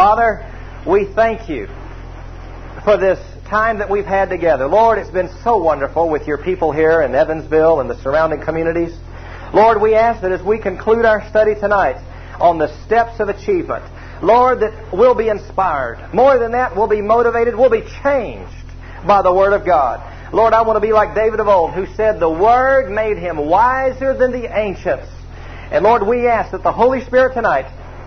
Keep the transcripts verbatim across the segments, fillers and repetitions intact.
Father, we thank you for this time that we've had together. Lord, it's been so wonderful with your people here in Evansville and the surrounding communities. Lord, we ask that as we conclude our study tonight on the steps of achievement, Lord, that we'll be inspired. More than that, we'll be motivated. We'll be changed by the Word of God. Lord, I want to be like David of old, who said the Word made him wiser than the ancients. And Lord, we ask that the Holy Spirit tonight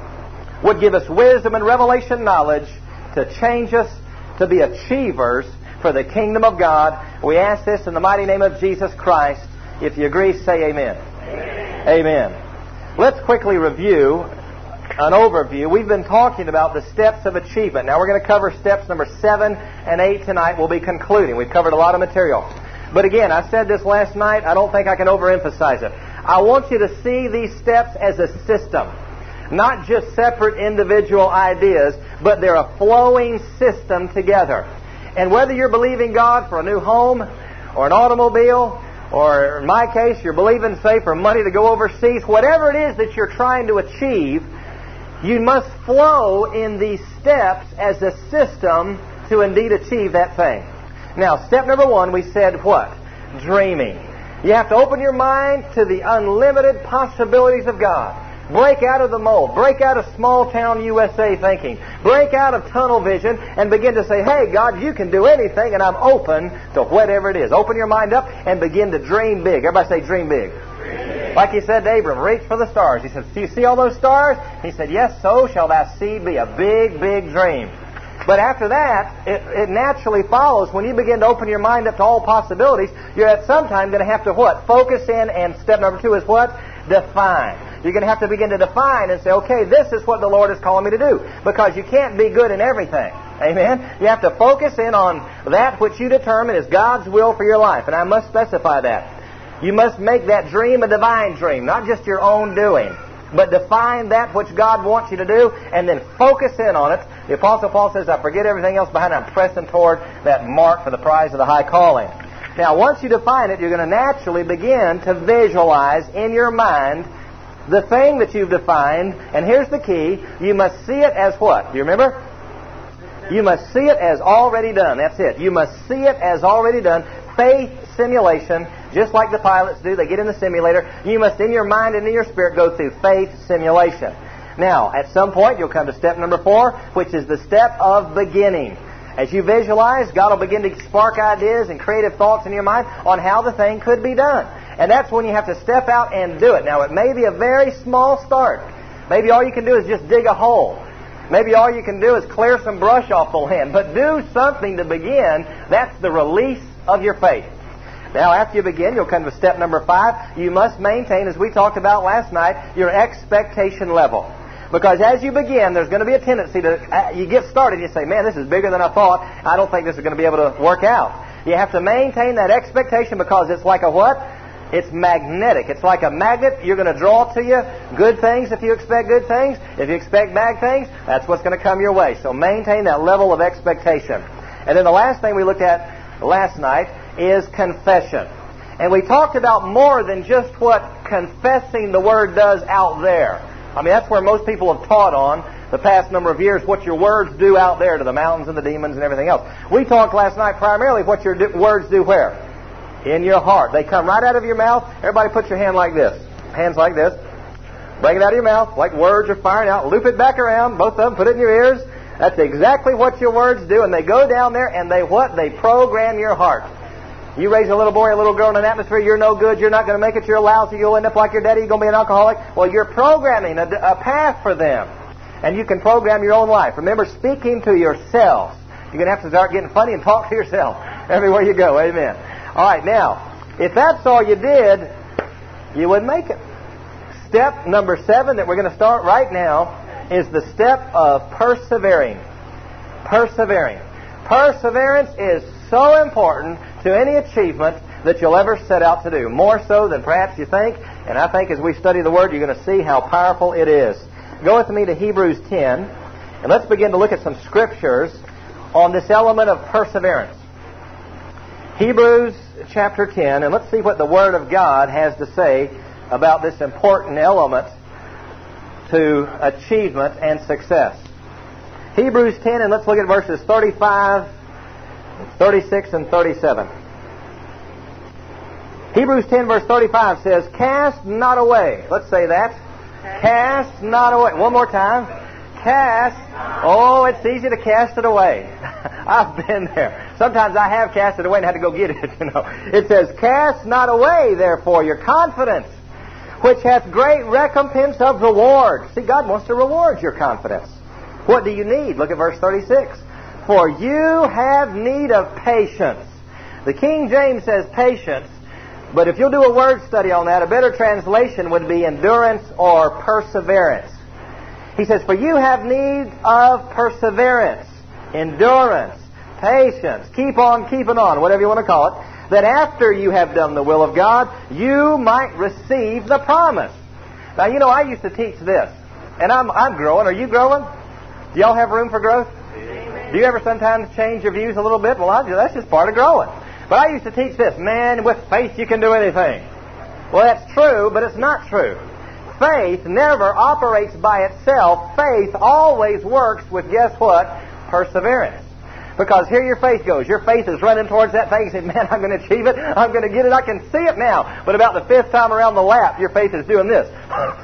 would give us wisdom and revelation knowledge to change us to be achievers for the kingdom of God. We ask this in the mighty name of Jesus Christ. If you agree, say amen. Amen. Amen. Let's quickly review an overview. We've been talking about the steps of achievement. Now we're going to cover steps number seven and eight tonight. We'll be concluding. We've covered a lot of material. But again, I said this last night. I don't think I can overemphasize it. I want you to see these steps as a system. Not just separate individual ideas, but they're a flowing system together. And whether you're believing God for a new home or an automobile, or in my case, you're believing, say, for money to go overseas, whatever it is that you're trying to achieve, you must flow in these steps as a system to indeed achieve that thing. Now, step number one, we said what? Dreaming. You have to open your mind to the unlimited possibilities of God. Break out of the mold. Break out of small-town U S A thinking. Break out of tunnel vision and begin to say, hey, God, you can do anything, and I'm open to whatever it is. Open your mind up and begin to dream big. Everybody say, dream big. Like he said to Abram, reach for the stars. He said, do you see all those stars? He said, yes, so shall thy seed be. A big, big dream. But after that, it, it naturally follows. When you begin to open your mind up to all possibilities, you're at some time going to have to what? Focus in, and step number two is what? Define. You're going to have to begin to define and say, okay, this is what the Lord is calling me to do. Because you can't be good in everything. Amen? You have to focus in on that which you determine is God's will for your life. And I must specify that. You must make that dream a divine dream, not just your own doing, but define that which God wants you to do and then focus in on it. The Apostle Paul says, I forget everything else behind. I'm pressing toward that mark for the prize of the high calling. Now, once you define it, you're going to naturally begin to visualize in your mind the thing that you've defined. And here's the key. You must see it as what? Do you remember? You must see it as already done. That's it. You must see it as already done. Faith simulation, just like the pilots do. They get in the simulator. You must, in your mind and in your spirit, go through faith simulation. Now, at some point, you'll come to step number four, which is the step of beginning. As you visualize, God will begin to spark ideas and creative thoughts in your mind on how the thing could be done. And that's when you have to step out and do it. Now, it may be a very small start. Maybe all you can do is just dig a hole. Maybe all you can do is clear some brush off the land. But do something to begin. That's the release of your faith. Now, after you begin, you'll come to step number five. You must maintain, as we talked about last night, your expectation level. Because as you begin, there's going to be a tendency to, uh, you get started and you say, man, this is bigger than I thought. I don't think this is going to be able to work out. You have to maintain that expectation because it's like a what? It's magnetic. It's like a magnet. You're going to draw to you good things if you expect good things. If you expect bad things, that's what's going to come your way. So maintain that level of expectation. And then the last thing we looked at last night is confession. And we talked about more than just what confessing the Word does out there. I mean, that's where most people have taught on the past number of years, what your words do out there to the mountains and the demons and everything else. We talked last night primarily what your do- words do where? In your heart. They come right out of your mouth. Everybody put your hand like this. Hands like this. Bring it out of your mouth like words are firing out. Loop it back around. Both of them. Put it in your ears. That's exactly what your words do. And they go down there and they what? They program your heart. You raise a little boy or a little girl in an atmosphere, you're no good, you're not going to make it, you're lousy, you'll end up like your daddy, you're going to be an alcoholic. Well, you're programming a, a path for them. And you can program your own life. Remember, speaking to yourself. You're going to have to start getting funny and talk to yourself everywhere you go. Amen. All right, now, if that's all you did, you wouldn't make it. Step number seven that we're going to start right now is the step of persevering. Persevering. Perseverance is so important to any achievement that you'll ever set out to do. More so than perhaps you think. And I think as we study the Word, you're going to see how powerful it is. Go with me to Hebrews ten. And let's begin to look at some scriptures on this element of perseverance. Hebrews chapter ten. And let's see what the Word of God has to say about this important element to achievement and success. Hebrews ten, and let's look at verses thirty-five, thirty-six, and thirty-seven. Hebrews ten, verse thirty-five says, cast not away. Let's say that. Cast not away. One more time. Cast. Oh, it's easy to cast it away. I've been there. Sometimes I have cast it away and had to go get it, you know. It says, cast not away, therefore, your confidence, which hath great recompense of reward. See, God wants to reward your confidence. What do you need? Look at verse thirty-six. For you have need of patience. The King James says patience, but if you'll do a word study on that, a better translation would be endurance or perseverance. He says, for you have need of perseverance, endurance, patience, keep on keeping on, whatever you want to call it, that after you have done the will of God, you might receive the promise. Now, you know, I used to teach this, and I'm, I'm growing. Are you growing? Do y'all have room for growth? Amen. Do you ever sometimes change your views a little bit? Well, I do. That's just part of growing. But I used to teach this, man, with faith you can do anything. Well, that's true, but it's not true. Faith never operates by itself. Faith always works with, guess what? Perseverance. Because here your faith goes. Your faith is running towards that thing. You say, man, I'm going to achieve it. I'm going to get it. I can see it now. But about the fifth time around the lap, your faith is doing this.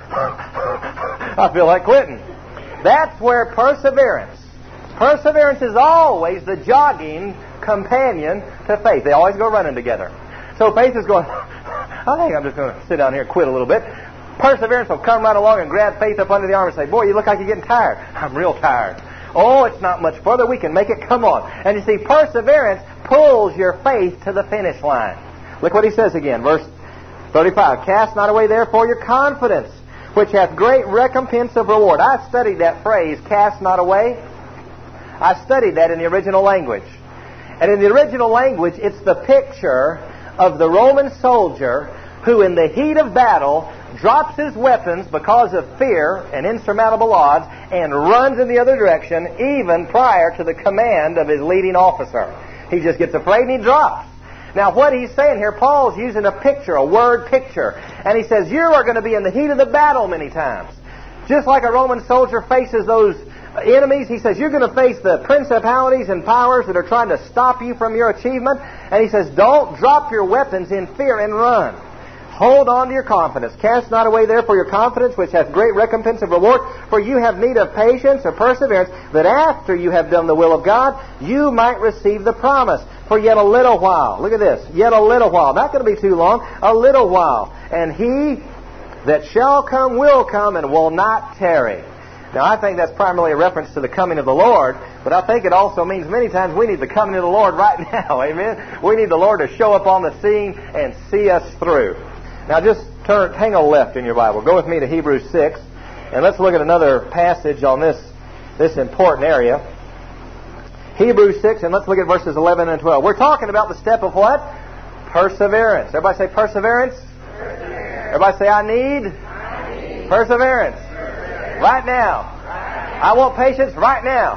I feel like quitting. That's where perseverance. Perseverance is always the jogging companion to faith. They always go running together. So faith is going, I think I'm just going to sit down here and quit a little bit. Perseverance will come right along and grab faith up under the arm and say, boy, you look like you're getting tired. I'm real tired. Oh, it's not much further. We can make it. Come on. And you see, perseverance pulls your faith to the finish line. Look what he says again. Verse thirty-five. Cast not away therefore your confidence, which hath great recompense of reward. I studied that phrase, cast not away. I studied that in the original language. And in the original language, it's the picture of the Roman soldier who in the heat of battle drops his weapons because of fear and insurmountable odds and runs in the other direction even prior to the command of his leading officer. He just gets afraid and he drops. Now what he's saying here, Paul's using a picture, a word picture. And he says, you are going to be in the heat of the battle many times. Just like a Roman soldier faces those enemies, he says, you're going to face the principalities and powers that are trying to stop you from your achievement. And he says, don't drop your weapons in fear and run. Hold on to your confidence. Cast not away therefore your confidence, which hath great recompense of reward. For you have need of patience or perseverance, that after you have done the will of God, you might receive the promise. For yet a little while. Look at this. Yet a little while. Not going to be too long. A little while. And he that shall come will come and will not tarry. Now, I think that's primarily a reference to the coming of the Lord, but I think it also means many times we need the coming of the Lord right now. Amen? We need the Lord to show up on the scene and see us through. Now, just turn, hang a left in your Bible. Go with me to Hebrews six, and let's look at another passage on this, this important area. Hebrews six, and let's look at verses eleven and twelve. We're talking about the step of what? Perseverance. Everybody say perseverance. Perseverance. Everybody say, I need, I need. Perseverance. Perseverance. Right now. Right. I want patience right now.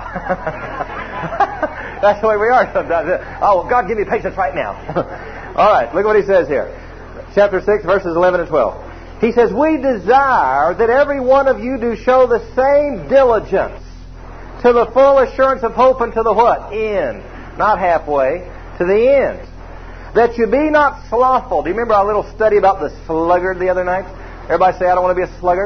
That's the way we are sometimes. Oh, God, give me patience right now. All right, look what he says here. Chapter six, verses eleven and twelve. He says, we desire that every one of you do show the same diligence to the full assurance of hope unto the what? End. Not halfway. To the end. That you be not slothful. Do you remember our little study about the sluggard the other night? Everybody say, I don't want to be a sluggard?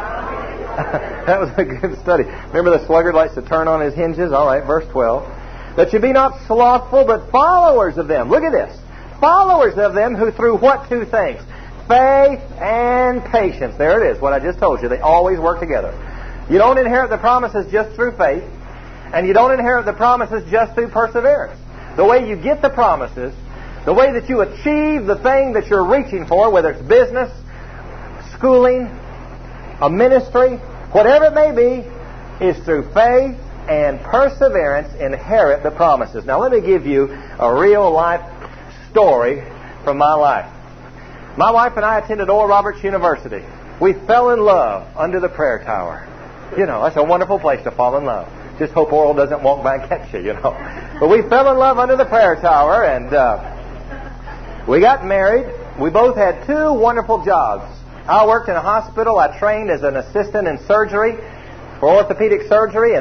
That was a good study. Remember the sluggard likes to turn on his hinges? All right, verse twelve. That you be not slothful, but followers of them. Look at this. Followers of them who through what two things? Faith and patience. There it is, what I just told you. They always work together. You don't inherit the promises just through faith, and you don't inherit the promises just through perseverance. The way you get the promises, the way that you achieve the thing that you're reaching for, whether it's business, schooling, a ministry, whatever it may be, is through faith and perseverance inherit the promises. Now let me give you a real life story from my life. My wife and I attended Oral Roberts University. We fell in love under the prayer tower. You know, that's a wonderful place to fall in love. Just hope Oral doesn't walk by and catch you, you know. But we fell in love under the prayer tower, and uh, we got married. We both had two wonderful jobs. I worked in a hospital. I trained as an assistant in surgery for orthopedic surgery, and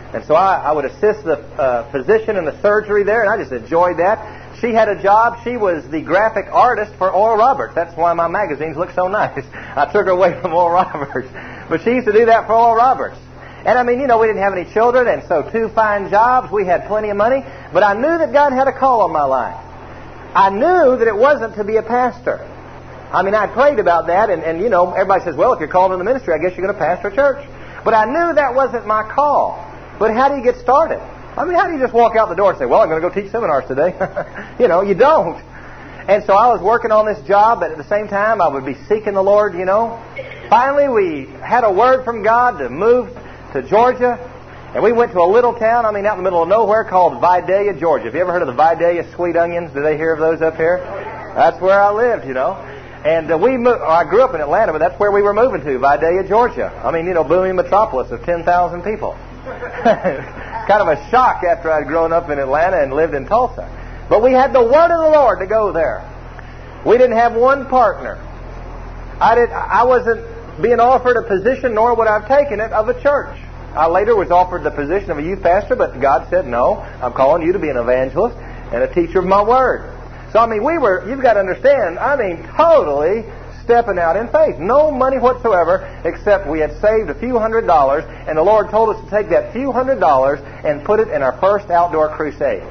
And so I, I would assist the uh, physician in the surgery there, and I just enjoyed that. She had a job. She was the graphic artist for Oral Roberts. That's why my magazines look so nice. I took her away from Oral Roberts. But she used to do that for Oral Roberts. And I mean, you know, we didn't have any children, and so two fine jobs. We had plenty of money. But I knew that God had a call on my life. I knew that it wasn't to be a pastor. I mean, I prayed about that, and, and you know, everybody says, well, if you're called in the ministry, I guess you're going to pastor a church. But I knew that wasn't my call. But how do you get started? I mean, how do you just walk out the door and say, well, I'm going to go teach seminars today? You know, you don't. And so I was working on this job, but at the same time, I would be seeking the Lord, you know. Finally, we had a word from God to move to Georgia, and we went to a little town, I mean, out in the middle of nowhere, called Vidalia, Georgia. Have you ever heard of the Vidalia sweet onions? Do they hear of those up here? That's where I lived, you know. And uh, we moved, I grew up in Atlanta, but that's where we were moving to, Vidalia, Georgia. I mean, you know, booming metropolis of ten thousand people. Kind of a shock after I'd grown up in Atlanta and lived in Tulsa. But we had the word of the Lord to go there. We didn't have one partner. I did. I wasn't being offered a position, nor would I have taken it, of a church. I later was offered the position of a youth pastor, but God said, no, I'm calling you to be an evangelist and a teacher of my word. So, I mean, we were, you've got to understand, I mean, totally stepping out in faith. No money whatsoever, except we had saved a few hundred dollars, and the Lord told us to take that few hundred dollars and put it in our first outdoor crusade.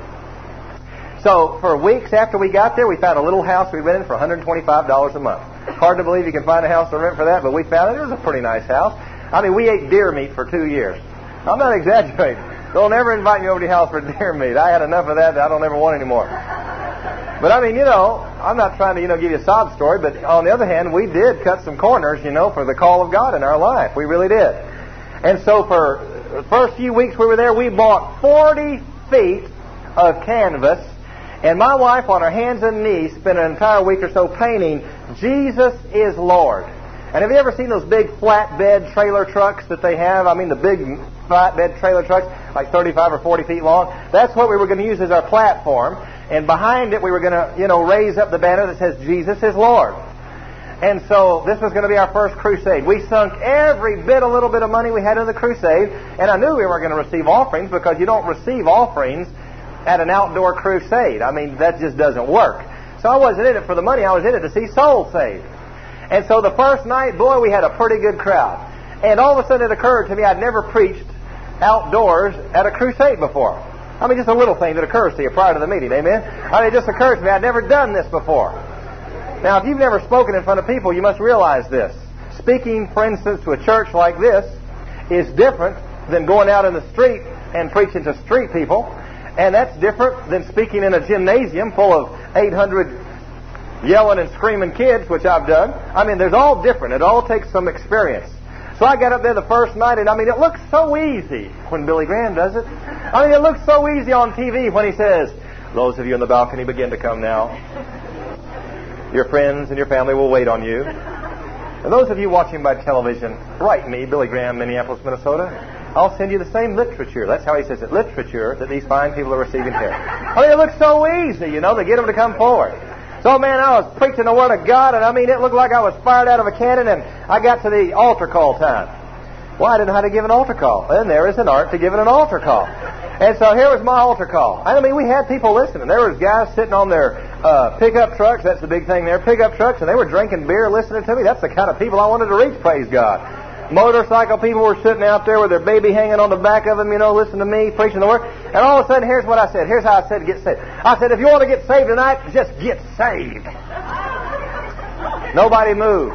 So for weeks after we got there, we found a little house we rented for one hundred twenty-five dollars a month. Hard to believe you can find a house to rent for that, but we found it. It was a pretty nice house. I mean, we ate deer meat for two years. I'm not exaggerating. They'll never invite me over to your house for deer meat. I had enough of that that I don't ever want anymore. But I mean, you know, I'm not trying to, you know, give you a sob story, but on the other hand, we did cut some corners, you know, for the call of God in our life. We really did. And so for the first few weeks we were there, we bought forty feet of canvas, and my wife on her hands and knees spent an entire week or so painting, Jesus is Lord. And have you ever seen those big flatbed trailer trucks that they have? I mean, the big flatbed trailer trucks, like thirty-five or forty feet long. That's what we were going to use as our platform. And behind it, we were going to, you know, raise up the banner that says, Jesus is Lord. And so this was going to be our first crusade. We sunk every bit, a little bit of money we had in the crusade. And I knew we weren't going to receive offerings, because you don't receive offerings at an outdoor crusade. I mean, that just doesn't work. So I wasn't in it for the money. I was in it to see souls saved. And so the first night, boy, we had a pretty good crowd. And all of a sudden it occurred to me I'd never preached outdoors at a crusade before. I mean, just a little thing that occurs to you prior to the meeting, amen? I mean, it just occurred to me I'd never done this before. Now, if you've never spoken in front of people, you must realize this. Speaking, for instance, to a church like this is different than going out in the street and preaching to street people. And that's different than speaking in a gymnasium full of eight hundred yelling and screaming kids, which I've done. I mean, there's all different. It all takes some experience. So I got up there the first night, and I mean, it looks so easy when Billy Graham does it. I mean, it looks so easy on T V when he says, those of you in the balcony begin to come now. Your friends and your family will wait on you. And those of you watching by television, write me, Billy Graham, Minneapolis, Minnesota. I'll send you the same literature. That's how he says it, literature that these fine people are receiving here. I mean, it looks so easy, you know, to get them to come forward. So, man, I was preaching the Word of God, and I mean, it looked like I was fired out of a cannon, and I got to the altar call time. Well, I didn't know how to give an altar call. And there is an art to giving an altar call. And so here was my altar call. I mean, we had people listening. There was guys sitting on their uh, pickup trucks. That's the big thing there, pickup trucks, and they were drinking beer listening to me. That's the kind of people I wanted to reach, praise God. Motorcycle people were sitting out there with their baby hanging on the back of them, you know, listening to me, preaching the Word. And all of a sudden, here's what I said. Here's how I said get saved. I said, if you want to get saved tonight, just get saved. Nobody moved.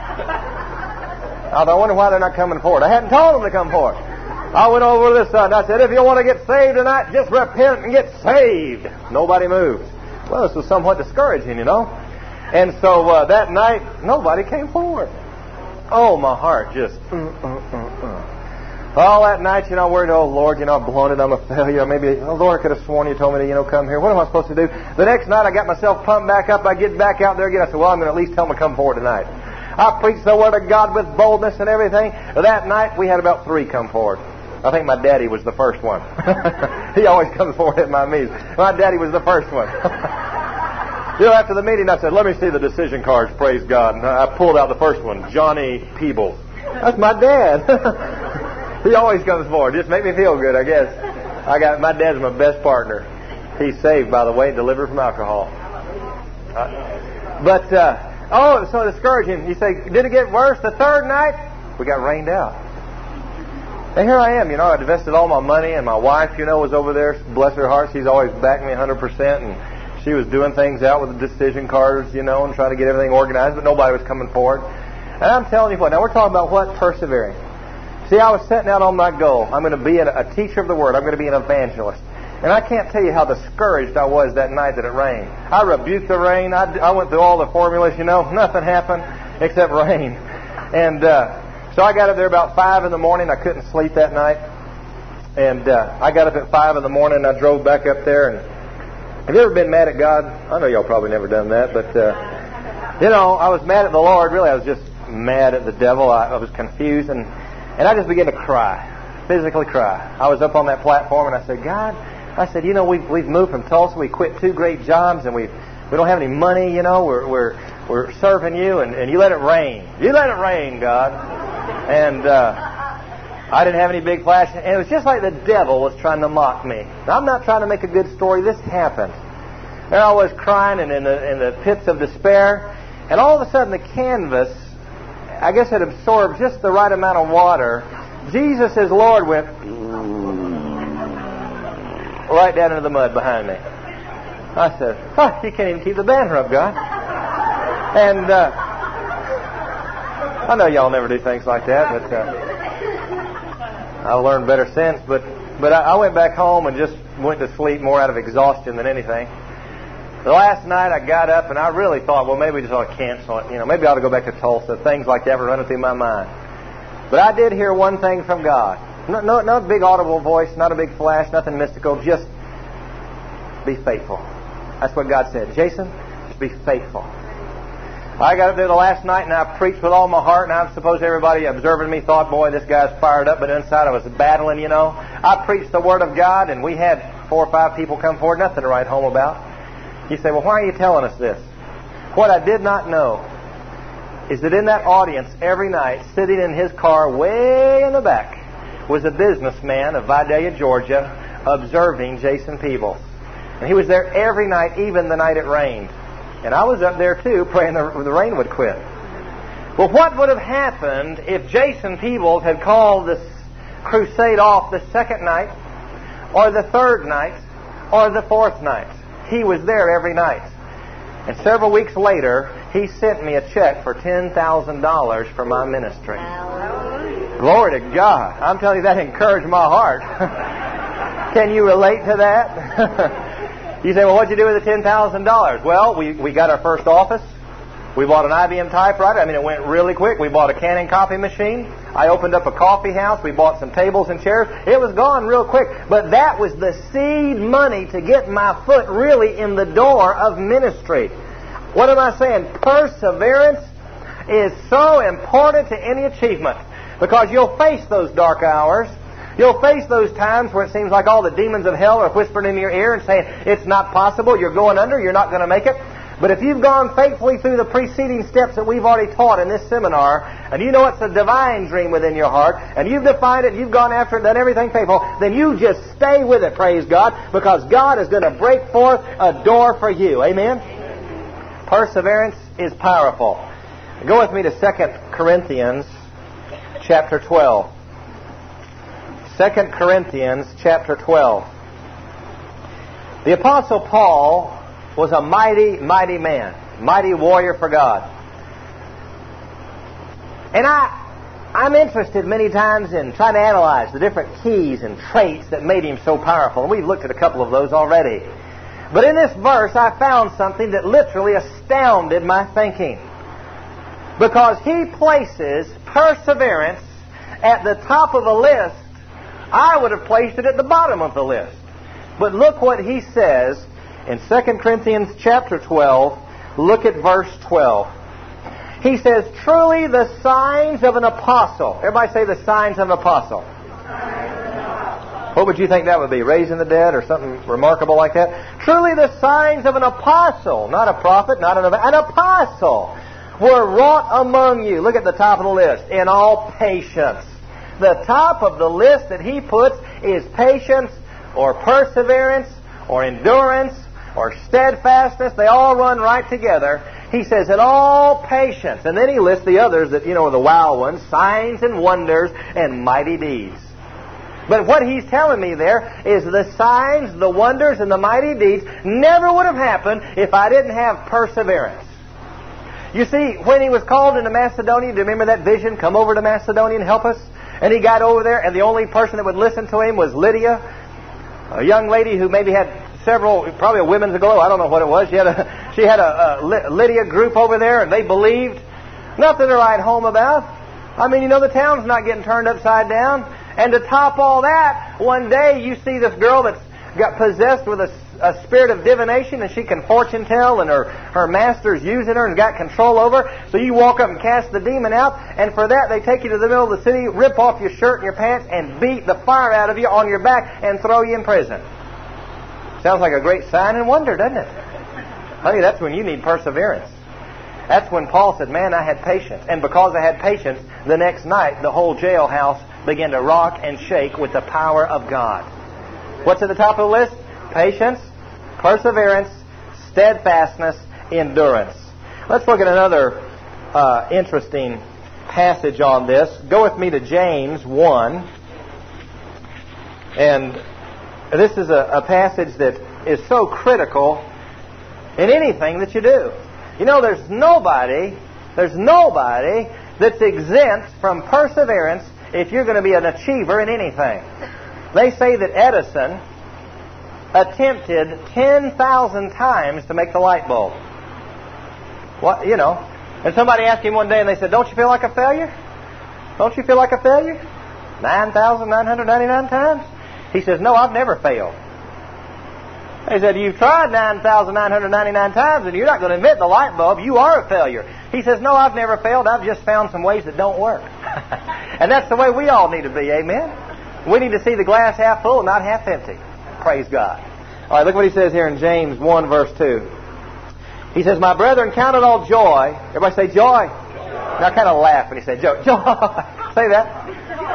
I wonder why they're not coming forward. I hadn't told them to come forward. I went over to this side and I said, if you want to get saved tonight, just repent and get saved. Nobody moved. Well, this was somewhat discouraging, you know. And so uh, that night, nobody came forward. Oh, my heart just... Mm, mm, mm, mm. All that night, you know, worried, oh, Lord, you know, I've blown it, I'm a failure. Maybe, oh, Lord, I could have sworn you told me to, you know, come here. What am I supposed to do? The next night, I got myself pumped back up. I get back out there again. I said, well, I'm going to at least tell them to come forward tonight. I preached the Word of God with boldness and everything. That night, we had about three come forward. I think my daddy was the first one. He always comes forward at my meetings. My daddy was the first one. You know, after the meeting, I said, let me see the decision cards, praise God. And I pulled out the first one, Johnny Peebles. That's my dad. He always comes forward. Just make me feel good, I guess. I got my dad's my best partner. He's saved, by the way, delivered from alcohol. Uh, but uh, oh, it was so discouraging. You say, did it get worse? The third night, we got rained out. And here I am, you know, I invested all my money, and my wife, you know, was over there. Bless her heart, she's always backed me one hundred percent, and she was doing things out with the decision cards, you know, and trying to get everything organized, but nobody was coming forward. And I'm telling you what, now we're talking about what? Persevering. See, I was setting out on my goal. I'm going to be a, a teacher of the Word. I'm going to be an evangelist. And I can't tell you how discouraged I was that night that it rained. I rebuked the rain. I, I went through all the formulas, you know. Nothing happened except rain. And uh, so I got up there about five in the morning. I couldn't sleep that night. And uh, I got up at five in the morning and I drove back up there. And have you ever been mad at God? I know y'all probably never done that. But, uh, you know, I was mad at the Lord. Really, I was just mad at the devil. I, I was confused. And, and I just began to cry, physically cry. I was up on that platform and I said, God, I said, you know, we've, we've moved from Tulsa. We quit two great jobs, and we we don't have any money, you know. We're we're we're serving you, and, and you let it rain. You let it rain, God. And uh, I didn't have any big flash. And it was just like the devil was trying to mock me. Now, I'm not trying to make a good story. This happened. There I was crying and in the, in the pits of despair. And all of a sudden, the canvas, I guess it absorbed just the right amount of water. Jesus as Lord went right down into the mud behind me. I said, huh, you can't even keep the banner up, God. And uh, I know y'all never do things like that, but uh, I've learned better since. But, but I, I went back home and just went to sleep more out of exhaustion than anything. The last night I got up and I really thought, well, maybe we just ought to cancel it. You know, maybe I ought to go back to Tulsa. Things like that were running through my mind. But I did hear one thing from God. No, no, not a big audible voice, not a big flash, nothing mystical. Just be faithful. That's what God said. Jason, just be faithful. I got up there the last night and I preached with all my heart, and I suppose everybody observing me thought, boy, this guy's fired up, but inside I was battling, you know. I preached the Word of God, and we had four or five people come forward, nothing to write home about. You say, well, why are you telling us this? What I did not know is that in that audience every night, sitting in his car way in the back, was a businessman of Vidalia, Georgia, observing Jason Peebles. And he was there every night, even the night it rained. And I was up there too, praying the, the rain would quit. Well, what would have happened if Jason Peebles had called this crusade off the second night, or the third night, or the fourth night? He was there every night. And several weeks later, he sent me a check for ten thousand dollars for my ministry. Glory to God. I'm telling you, that encouraged my heart. Can you relate to that? You say, well, what'd you do with the ten thousand dollars? Well, we, we got our first office. We bought an I B M typewriter. I mean, it went really quick. We bought a Canon copy machine. I opened up a coffee house. We bought some tables and chairs. It was gone real quick. But that was the seed money to get my foot really in the door of ministry. What am I saying? Perseverance is so important to any achievement, because you'll face those dark hours. You'll face those times where it seems like all the demons of hell are whispering in your ear and saying, it's not possible, you're going under, you're not going to make it. But if you've gone faithfully through the preceding steps that we've already taught in this seminar, and you know it's a divine dream within your heart, and you've defined it, you've gone after it, done everything faithful, then you just stay with it, praise God, because God is going to break forth a door for you. Amen? Perseverance is powerful. Go with me to Second Corinthians chapter twelve. Second Corinthians chapter twelve. The Apostle Paul was a mighty, mighty man, mighty warrior for God. And I, I'm interested many times in trying to analyze the different keys and traits that made him so powerful. And we've looked at a couple of those already. But in this verse, I found something that literally astounded my thinking. Because he places perseverance at the top of the list. I would have placed it at the bottom of the list. But look what he says in Second Corinthians chapter twelve. Look at verse twelve. He says, truly the signs of an apostle. Everybody say the signs of an apostle. What would you think that would be? Raising the dead or something remarkable like that? Truly the signs of an apostle, not a prophet, not an, an apostle, were wrought among you. Look at the top of the list. In all patience, the top of the list that he puts is patience or perseverance or endurance or steadfastness. They all run right together. He says, in all patience. And then he lists the others that, you know, are the wow ones, signs and wonders and mighty deeds. But what he's telling me there is the signs, the wonders, and the mighty deeds never would have happened if I didn't have perseverance. You see, when he was called into Macedonia, do you remember that vision? Come over to Macedonia and help us. And he got over there, and the only person that would listen to him was Lydia, a young lady who maybe had several, probably a women's aglow. I don't know what it was. She had a, she had a, a Lydia group over there, and they believed. Nothing to write home about. I mean, you know, the town's not getting turned upside down. And to top all that, one day you see this girl that's got possessed with a, a spirit of divination, and she can fortune tell, and her, her master's using her and got control over her. So you walk up and cast the demon out, and for that they take you to the middle of the city, rip off your shirt and your pants, and beat the fire out of you on your back and throw you in prison. Sounds like a great sign and wonder, doesn't it? Honey, that's when you need perseverance. That's when Paul said, man, I had patience. And because I had patience, the next night the whole jailhouse began to rock and shake with the power of God. What's at the top of the list? Patience, perseverance, steadfastness, endurance. Let's look at another uh, interesting passage on this. Go with me to James one. And this is a, a passage that is so critical in anything that you do. You know, there's nobody, there's nobody that's exempt from perseverance if you're going to be an achiever in anything. They say that Edison attempted ten thousand times to make the light bulb. What, you know, and somebody asked him one day and they said, don't you feel like a failure? Don't you feel like a failure? nine thousand nine hundred ninety-nine times? He says, no, I've never failed. They said, you've tried nine thousand nine hundred ninety-nine times and you're not going to invent the light bulb. You are a failure. He says, no, I've never failed. I've just found some ways that don't work. And that's the way we all need to be, amen? We need to see the glass half full and not half empty. Praise God. All right, look what he says here in James one, verse two. He says, my brethren, count it all joy. Everybody say joy. joy. Now kind of laugh when he said joy. Joy. Say that.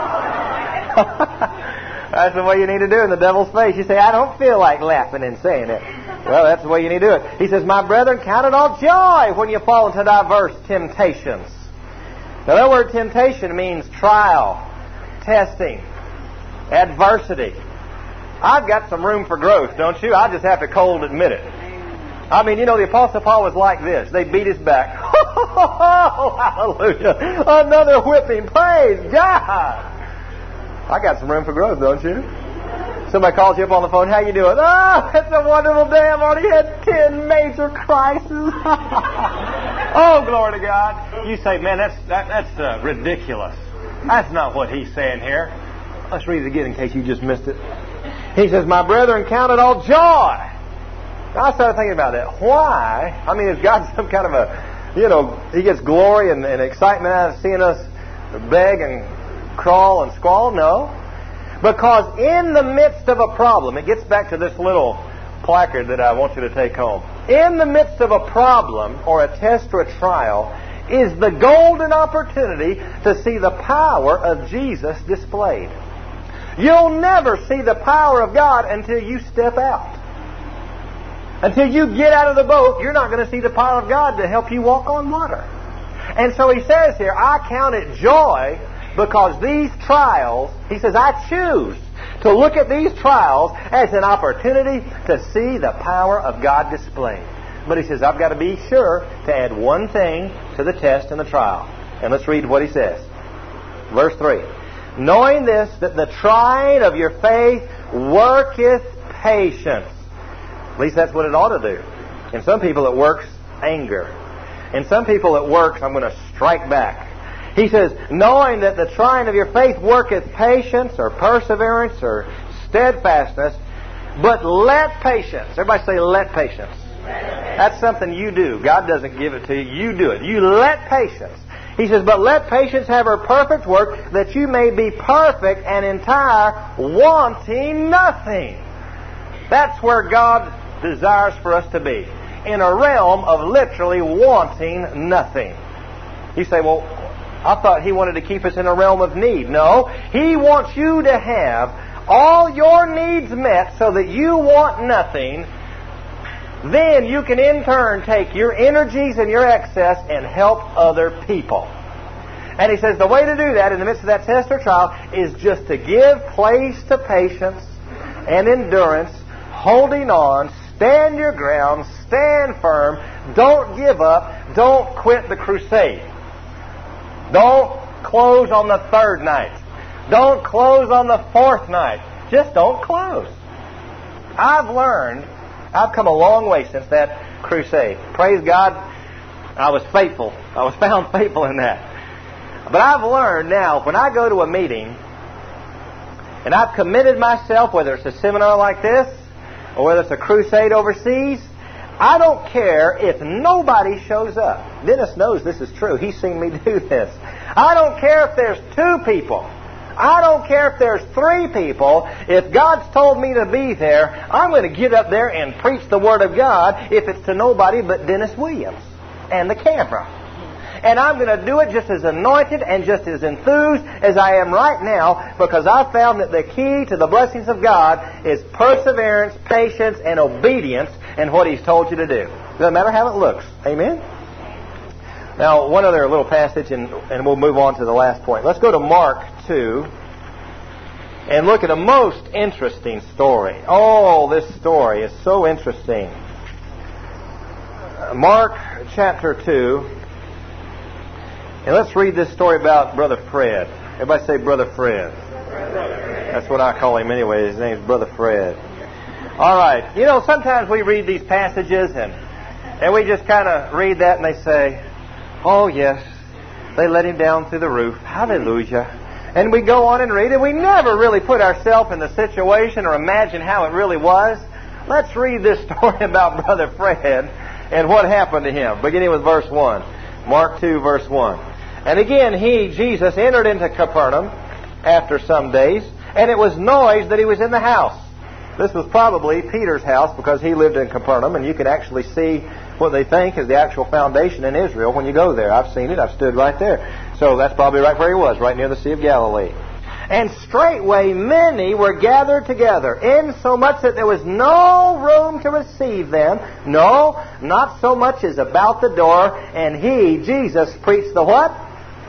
That's the way you need to do in the devil's face. You say, I don't feel like laughing and saying it. Well, that's the way you need to do it. He says, my brethren, count it all joy when you fall into diverse temptations. Now, that word temptation means trial, testing, adversity. I've got some room for growth, don't you? I just have to cold admit it. I mean, you know, the Apostle Paul was like this. They beat his back. Oh, hallelujah. Another whipping. Praise God. I got some room for growth, don't you? Somebody calls you up on the phone. How you doing? Oh, it's a wonderful day. I've already had ten major crises. Oh, glory to God. You say, man, that's that, that's uh, ridiculous. That's not what he's saying here. Let's read it again in case you just missed it. He says, my brethren, count it all joy. Now, I started thinking about that. Why? I mean, is God some kind of a, you know, he gets glory and, and excitement out of seeing us beg and crawl and squall? No. Because in the midst of a problem, it gets back to this little placard that I want you to take home. In the midst of a problem or a test or a trial is the golden opportunity to see the power of Jesus displayed. You'll never see the power of God until you step out. Until you get out of the boat, you're not going to see the power of God to help you walk on water. And so he says here, I count it joy because these trials, he says, I choose to look at these trials as an opportunity to see the power of God displayed. But he says, I've got to be sure to add one thing to the test and the trial. And let's read what he says. Verse three. Knowing this, that the trying of your faith worketh patience. At least that's what it ought to do. In some people it works anger. In some people it works, I'm going to strike back. He says, knowing that the trying of your faith worketh patience or perseverance or steadfastness, but let patience. Everybody say, let patience. That's something you do. God doesn't give it to you. You do it. You let patience. He says, but let patience have her perfect work, that you may be perfect and entire, wanting nothing. That's where God desires for us to be. In a realm of literally wanting nothing. You say, well, I thought He wanted to keep us in a realm of need. No, He wants you to have all your needs met so that you want nothing. Then you can in turn take your energies and your excess and help other people. And He says the way to do that in the midst of that test or trial is just to give place to patience and endurance, holding on, stand your ground, stand firm, don't give up, don't quit the crusade. Don't close on the third night. Don't close on the fourth night. Just don't close. I've learned, I've come a long way since that crusade. Praise God, I was faithful. I was found faithful in that. But I've learned now, when I go to a meeting, and I've committed myself, whether it's a seminar like this, or whether it's a crusade overseas, I don't care if nobody shows up. Dennis knows this is true. He's seen me do this. I don't care if there's two people. I don't care if there's three people. If God's told me to be there, I'm going to get up there and preach the Word of God if it's to nobody but Dennis Williams and the camera. And I'm going to do it just as anointed and just as enthused as I am right now, because I've found that the key to the blessings of God is perseverance, patience, and obedience in what He's told you to do. Doesn't matter how it looks. Amen? Now, one other little passage, and, and we'll move on to the last point. Let's go to Mark two and look at a most interesting story. Oh, this story is so interesting. Mark chapter two. And let's read this story about Brother Fred. Everybody say Brother Fred. That's what I call him anyway. His name's Brother Fred. All right. You know, sometimes we read these passages and, and we just kind of read that and they say, oh, yes, they let him down through the roof. Hallelujah. And we go on and read it. We never really put ourselves in the situation or imagine how it really was. Let's read this story about Brother Fred and what happened to him, beginning with verse one. Mark two, verse one. And again, he, Jesus, entered into Capernaum after some days, and it was noised that he was in the house. This was probably Peter's house because he lived in Capernaum, and you can actually see what they think is the actual foundation in Israel when you go there. I've seen it. I've stood right there. So that's probably right where he was, right near the Sea of Galilee. And straightway many were gathered together, insomuch that there was no room to receive them. No, not so much as about the door. And he, Jesus, preached the what?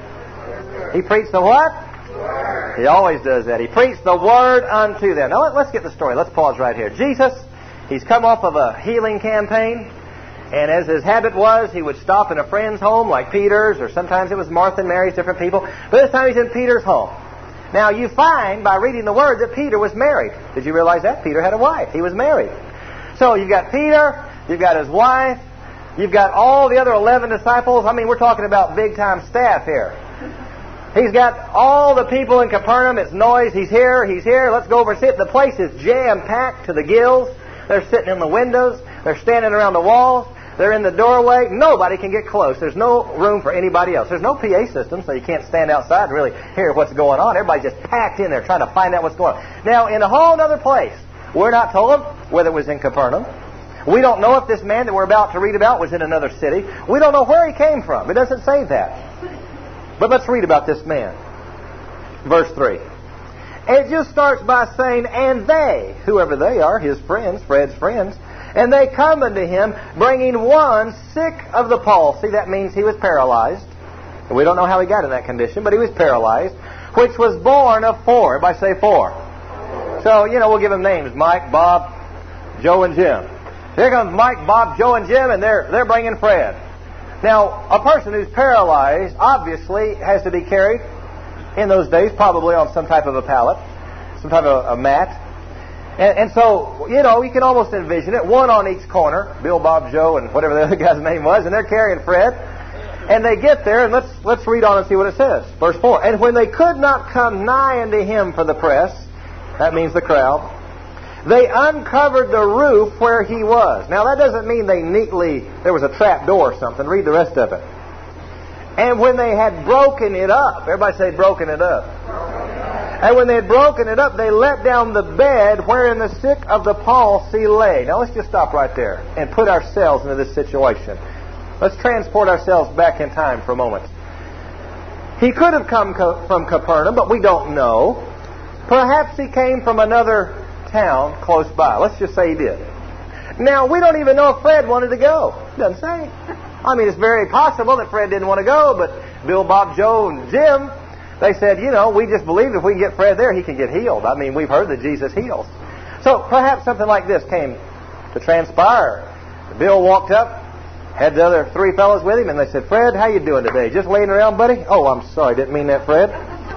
He preached the what? Word. He always does that. He preached the Word unto them. Now let's get the story. Let's pause right here. Jesus, he's come off of a healing campaign. And as his habit was, he would stop in a friend's home like Peter's, or sometimes it was Martha and Mary's, different people. But this time he's in Peter's home. Now you find by reading the Word that Peter was married. Did you realize that? Peter had a wife. He was married. So you've got Peter, you've got his wife, you've got all the other eleven disciples. I mean, we're talking about big-time staff here. He's got all the people in Capernaum. It's noise. He's here. He's here. Let's go over and sit. The place is jam-packed to the gills. They're sitting in the windows. They're standing around the walls. They're in the doorway. Nobody can get close. There's no room for anybody else. There's no P A system, so you can't stand outside and really hear what's going on. Everybody's just packed in there trying to find out what's going on. Now, in a whole other place, we're not told whether it was in Capernaum. We don't know if this man that we're about to read about was in another city. We don't know where he came from. It doesn't say that. But let's read about this man. Verse three. And it just starts by saying, and they, whoever they are, his friends, Fred's friends, and they come unto him, bringing one sick of the palsy. That means he was paralyzed. And we don't know how he got in that condition, but he was paralyzed, which was born of four. Everybody say four. So, you know, we'll give them names. Mike, Bob, Joe, and Jim. Here comes Mike, Bob, Joe, and Jim, and they're, they're bringing Fred. Now, a person who's paralyzed obviously has to be carried in those days, probably on some type of a pallet, some type of a mat. And, and so, you know, you can almost envision it. One on each corner, Bill, Bob, Joe, and whatever the other guy's name was, and they're carrying Fred. And they get there, and let's let's read on and see what it says. Verse four. And when they could not come nigh unto him for the press, that means the crowd, they uncovered the roof where he was. Now, that doesn't mean they neatly, there was a trap door or something. Read the rest of it. And when they had broken it up, everybody say broken it up. And when they had broken it up, they let down the bed wherein the sick of the palsy lay. Now, let's just stop right there and put ourselves into this situation. Let's transport ourselves back in time for a moment. He could have come co- from Capernaum, but we don't know. Perhaps he came from another town close by. Let's just say he did. Now, we don't even know if Fred wanted to go. Doesn't say. I mean, it's very possible that Fred didn't want to go, but Bill, Bob, Joe, and Jim, they said, you know, we just believe if we can get Fred there, he can get healed. I mean, we've heard that Jesus heals. So perhaps something like this came to transpire. Bill walked up, had the other three fellows with him, and they said, Fred, how you doing today? Just laying around, buddy? Oh, I'm sorry, didn't mean that, Fred.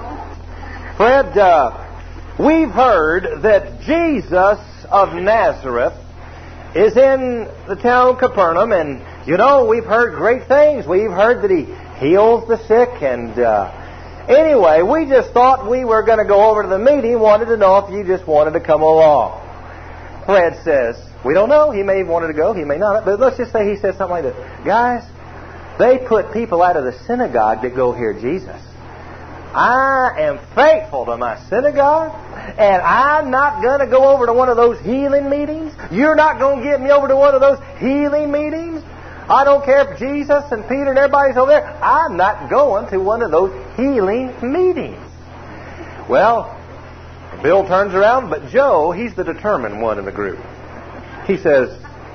Fred, uh, we've heard that Jesus of Nazareth is in the town of Capernaum, and, you know, we've heard great things. We've heard that he heals the sick, and uh, anyway, we just thought we were going to go over to the meeting, wanted to know if you just wanted to come along. Fred says, we don't know. He may have wanted to go, he may not. But let's just say he said something like this. Guys, they put people out of the synagogue to go hear Jesus. I am faithful to my synagogue, and I'm not going to go over to one of those healing meetings. You're not going to get me over to one of those healing meetings. I don't care if Jesus and Peter and everybody's over there. I'm not going to one of those healing meetings. Well, Bill turns around, but Joe, he's the determined one in the group. He says,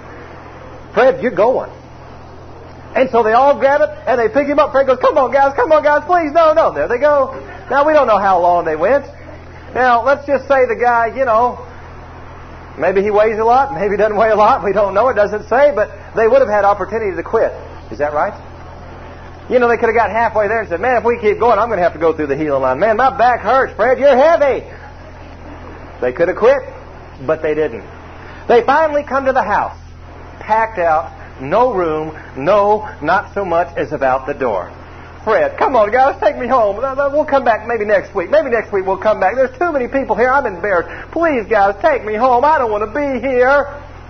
Fred, you're going. And so they all grab it, and they pick him up. Fred goes, come on, guys, come on, guys, please. No, no, there they go. Now, we don't know how long they went. Now, let's just say the guy, you know, maybe he weighs a lot, maybe he doesn't weigh a lot. We don't know. It doesn't say, but they would have had opportunity to quit. Is that right? You know, they could have got halfway there and said, man, if we keep going, I'm going to have to go through the healing line. Man, my back hurts, Fred. You're heavy. They could have quit, but they didn't. They finally come to the house, packed out, no room, no, not so much as about the door. Fred, come on, guys, take me home. We'll come back maybe next week. Maybe next week we'll come back. There's too many people here. I'm embarrassed. Please, guys, take me home. I don't want to be here.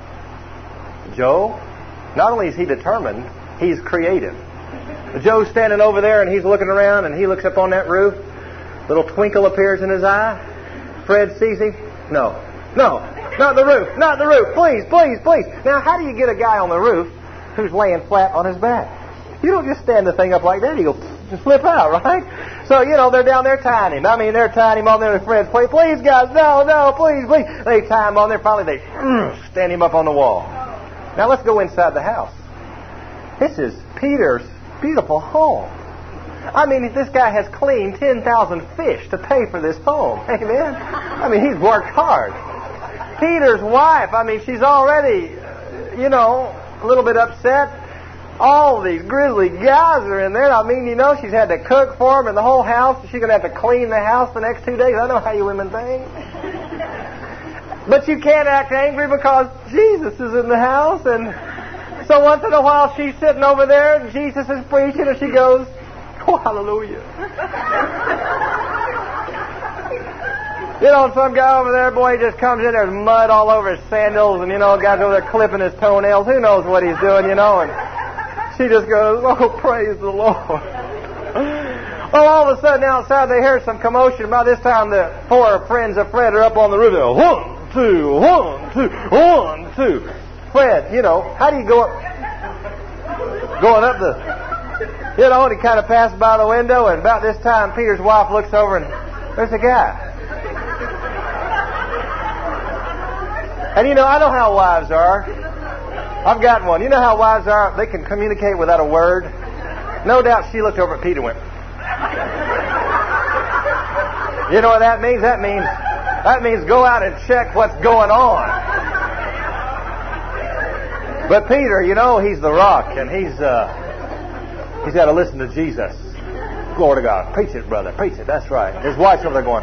Joe, not only is he determined, he's creative. Joe's standing over there, and he's looking around, and he looks up on that roof. Little twinkle appears in his eye. Fred sees him. No, no, not the roof, not the roof. Please, please, please. Now, how do you get a guy on the roof who's laying flat on his back? You don't just stand the thing up like that. You go just flip out, right? So, you know, they're down there tying him. I mean, they're tying him on there with Fred's plate. Please, guys, no, no, please, please. They tie him on there. Finally, they mm, stand him up on the wall. Now, let's go inside the house. This is Peter's beautiful home. I mean, this guy has cleaned ten thousand fish to pay for this home. Amen? I mean, he's worked hard. Peter's wife, I mean, she's already, you know, a little bit upset. All these grizzly guys are in there. I mean, you know, she's had to cook for them in the whole house. She's going to have to clean the house the next two days. I know how you women think. But you can't act angry because Jesus is in the house. And so once in a while she's sitting over there and Jesus is preaching and she goes, oh, hallelujah. You know, some guy over there, boy, he just comes in, there's mud all over his sandals, and, you know, guy's over there clipping his toenails. Who knows what he's doing, you know? And she just goes, oh, praise the Lord. Well, all of a sudden outside they hear some commotion. By this time the four friends of Fred are up on the roof. They're one, two, one, two, one, two. Fred, you know, how do you go up? Going up the, you know, and he kind of passed by the window, and about this time Peter's wife looks over and there's a guy. And you know, I know how wives are. I've got one. You know how wives are? They can communicate without a word. No doubt she looked over at Peter and went, you know what that means? That means that means go out and check what's going on. But Peter, you know, he's the rock, and he's uh, he's got to listen to Jesus. Glory to God. Preach it, brother. Preach it. That's right. His wife's over there going.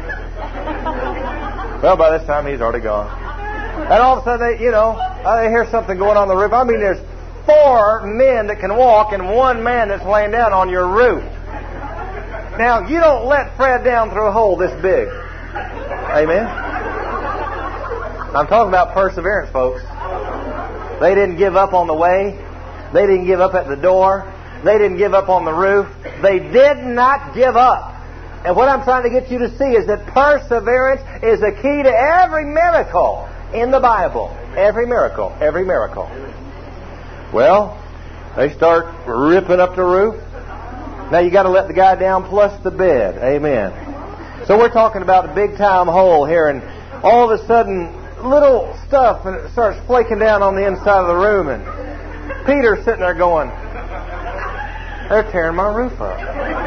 Well, by this time he's already gone. And all of a sudden, they, you know, they hear something going on the roof. I mean, there's four men that can walk and one man that's laying down on your roof. Now, you don't let Fred down through a hole this big. Amen? I'm talking about perseverance, folks. They didn't give up on the way. They didn't give up at the door. They didn't give up on the roof. They did not give up. And what I'm trying to get you to see is that perseverance is the key to every miracle in the Bible. Every miracle. Every miracle. Well, they start ripping up the roof. Now you got to let the guy down plus the bed. Amen. So we're talking about a big time hole here, and all of a sudden little stuff starts flaking down on the inside of the room, and Peter's sitting there going, they're tearing my roof up.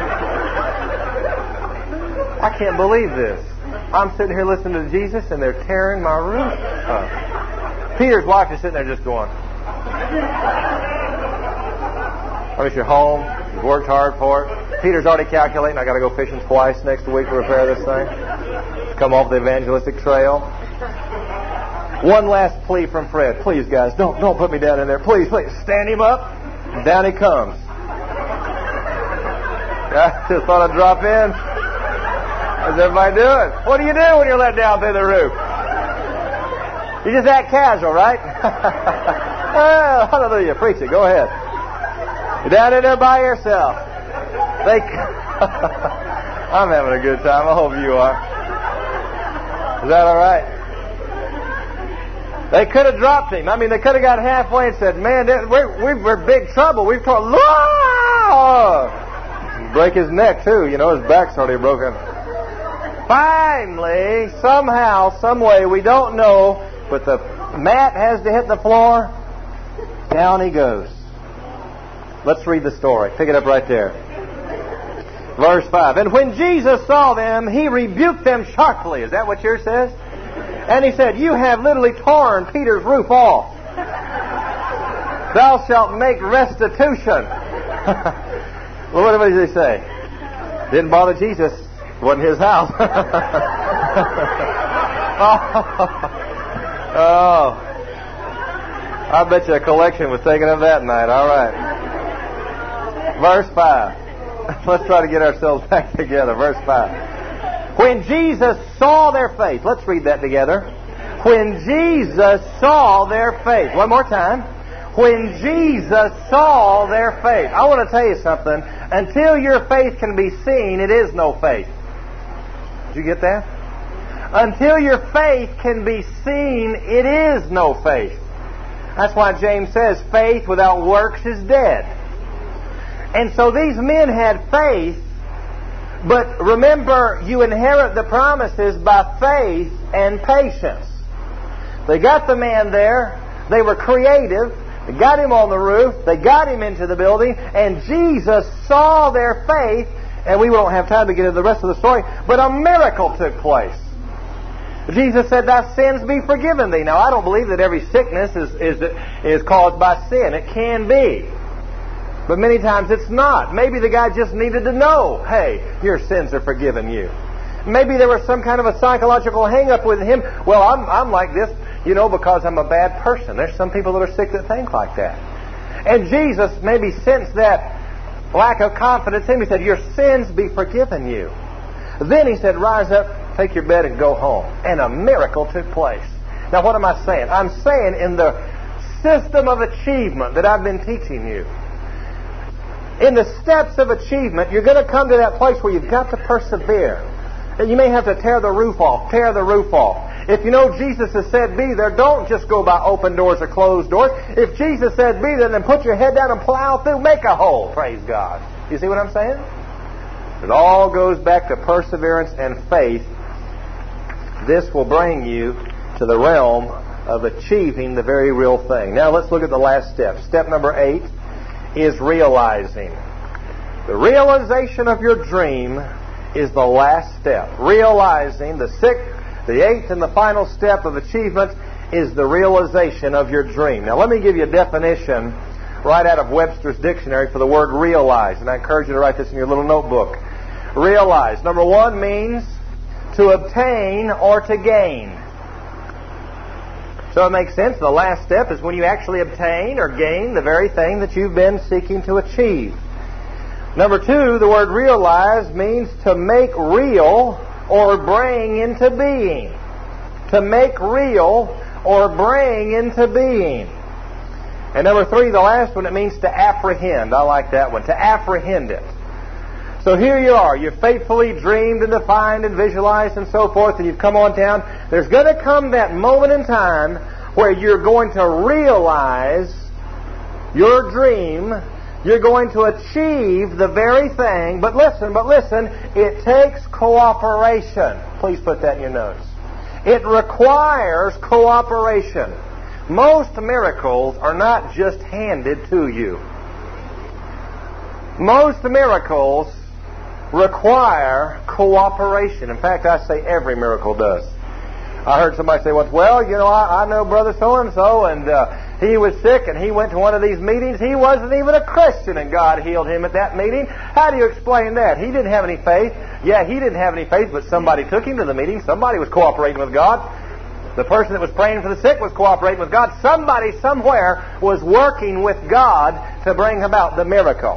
I can't believe this. I'm sitting here listening to Jesus, and they're tearing my roof up. Peter's wife is sitting there just going, I wish you're home. You've worked hard for it. Peter's already calculating, I got to go fishing twice next week to repair this thing. Come off the evangelistic trail. One last plea from Fred. Please, guys, don't don't put me down in there. Please, please. Stand him up. And down he comes. I just thought I'd drop in. How's everybody doing? What do you do when you're let down through the roof? You just act casual, right? Oh, hallelujah. Preach it. Go ahead. You're down in there by yourself. They... I'm having a good time. I hope you are. Is that all right? They could have dropped him. I mean, they could have got halfway and said, man, we're, we're in big trouble. We've told... Break his neck, too. You know, his back's already broken. Finally, somehow, some way, we don't know, but the mat has to hit the floor. Down he goes. Let's read the story. Pick it up right there. Verse five. And when Jesus saw them, he rebuked them sharply. Is that what yours says? And he said, you have literally torn Peter's roof off. Thou shalt make restitution. Well, what did he say? Didn't bother Jesus. It wasn't his house. Oh. I bet you a collection was taken of that night. All right. Verse five. Let's try to get ourselves back together. Verse five. When Jesus saw their faith. Let's read that together. When Jesus saw their faith. One more time. When Jesus saw their faith. I want to tell you something. Until your faith can be seen, it is no faith. Did you get that? Until your faith can be seen, it is no faith. That's why James says, faith without works is dead. And so these men had faith, but remember, you inherit the promises by faith and patience. They got the man there. They were creative. They got him on the roof. They got him into the building. And Jesus saw their faith. And we won't have time to get into the rest of the story. But a miracle took place. Jesus said, thy sins be forgiven thee. Now, I don't believe that every sickness is, is, is caused by sin. It can be. But many times it's not. Maybe the guy just needed to know, hey, your sins are forgiven you. Maybe there was some kind of a psychological hang-up with him. Well, I'm, I'm like this, you know, because I'm a bad person. There's some people that are sick that think like that. And Jesus maybe sensed that lack of confidence in him. He said, your sins be forgiven you. Then he said, rise up, take your bed and go home. And a miracle took place. Now, what am I saying? I'm saying in the system of achievement that I've been teaching you, in the steps of achievement, you're going to come to that place where you've got to persevere. And you may have to tear the roof off, tear the roof off. If you know Jesus has said be there, don't just go by open doors or closed doors. If Jesus said be there, then put your head down and plow through, make a hole. Praise God. You see what I'm saying? It all goes back to perseverance and faith. This will bring you to the realm of achieving the very real thing. Now let's look at the last step. Step number eight is realizing. The realization of your dream is the last step. Realizing, the sixth, the eighth and the final step of achievement is the realization of your dream. Now let me give you a definition right out of Webster's dictionary for the word realize. And I encourage you to write this in your little notebook. Realize, number one, means to obtain or to gain. So it makes sense. The last step is when you actually obtain or gain the very thing that you've been seeking to achieve. Number two, the word realize means to make real or bring into being. To make real or bring into being. And number three, the last one, it means to apprehend. I like that one. To apprehend it. So here you are. You've faithfully dreamed and defined and visualized and so forth, and you've come on down. There's going to come that moment in time where you're going to realize your dream You're going to achieve the very thing, but listen, but listen, it takes cooperation. Please put that in your notes. It requires cooperation. Most miracles are not just handed to you. Most miracles require cooperation. In fact, I say every miracle does. I heard somebody say once, well, you know, I, I know Brother so-and-so, and uh, he was sick, and he went to one of these meetings. He wasn't even a Christian, and God healed him at that meeting. How do you explain that? He didn't have any faith. Yeah, he didn't have any faith, but somebody took him to the meeting. Somebody was cooperating with God. The person that was praying for the sick was cooperating with God. Somebody somewhere was working with God to bring about the miracle.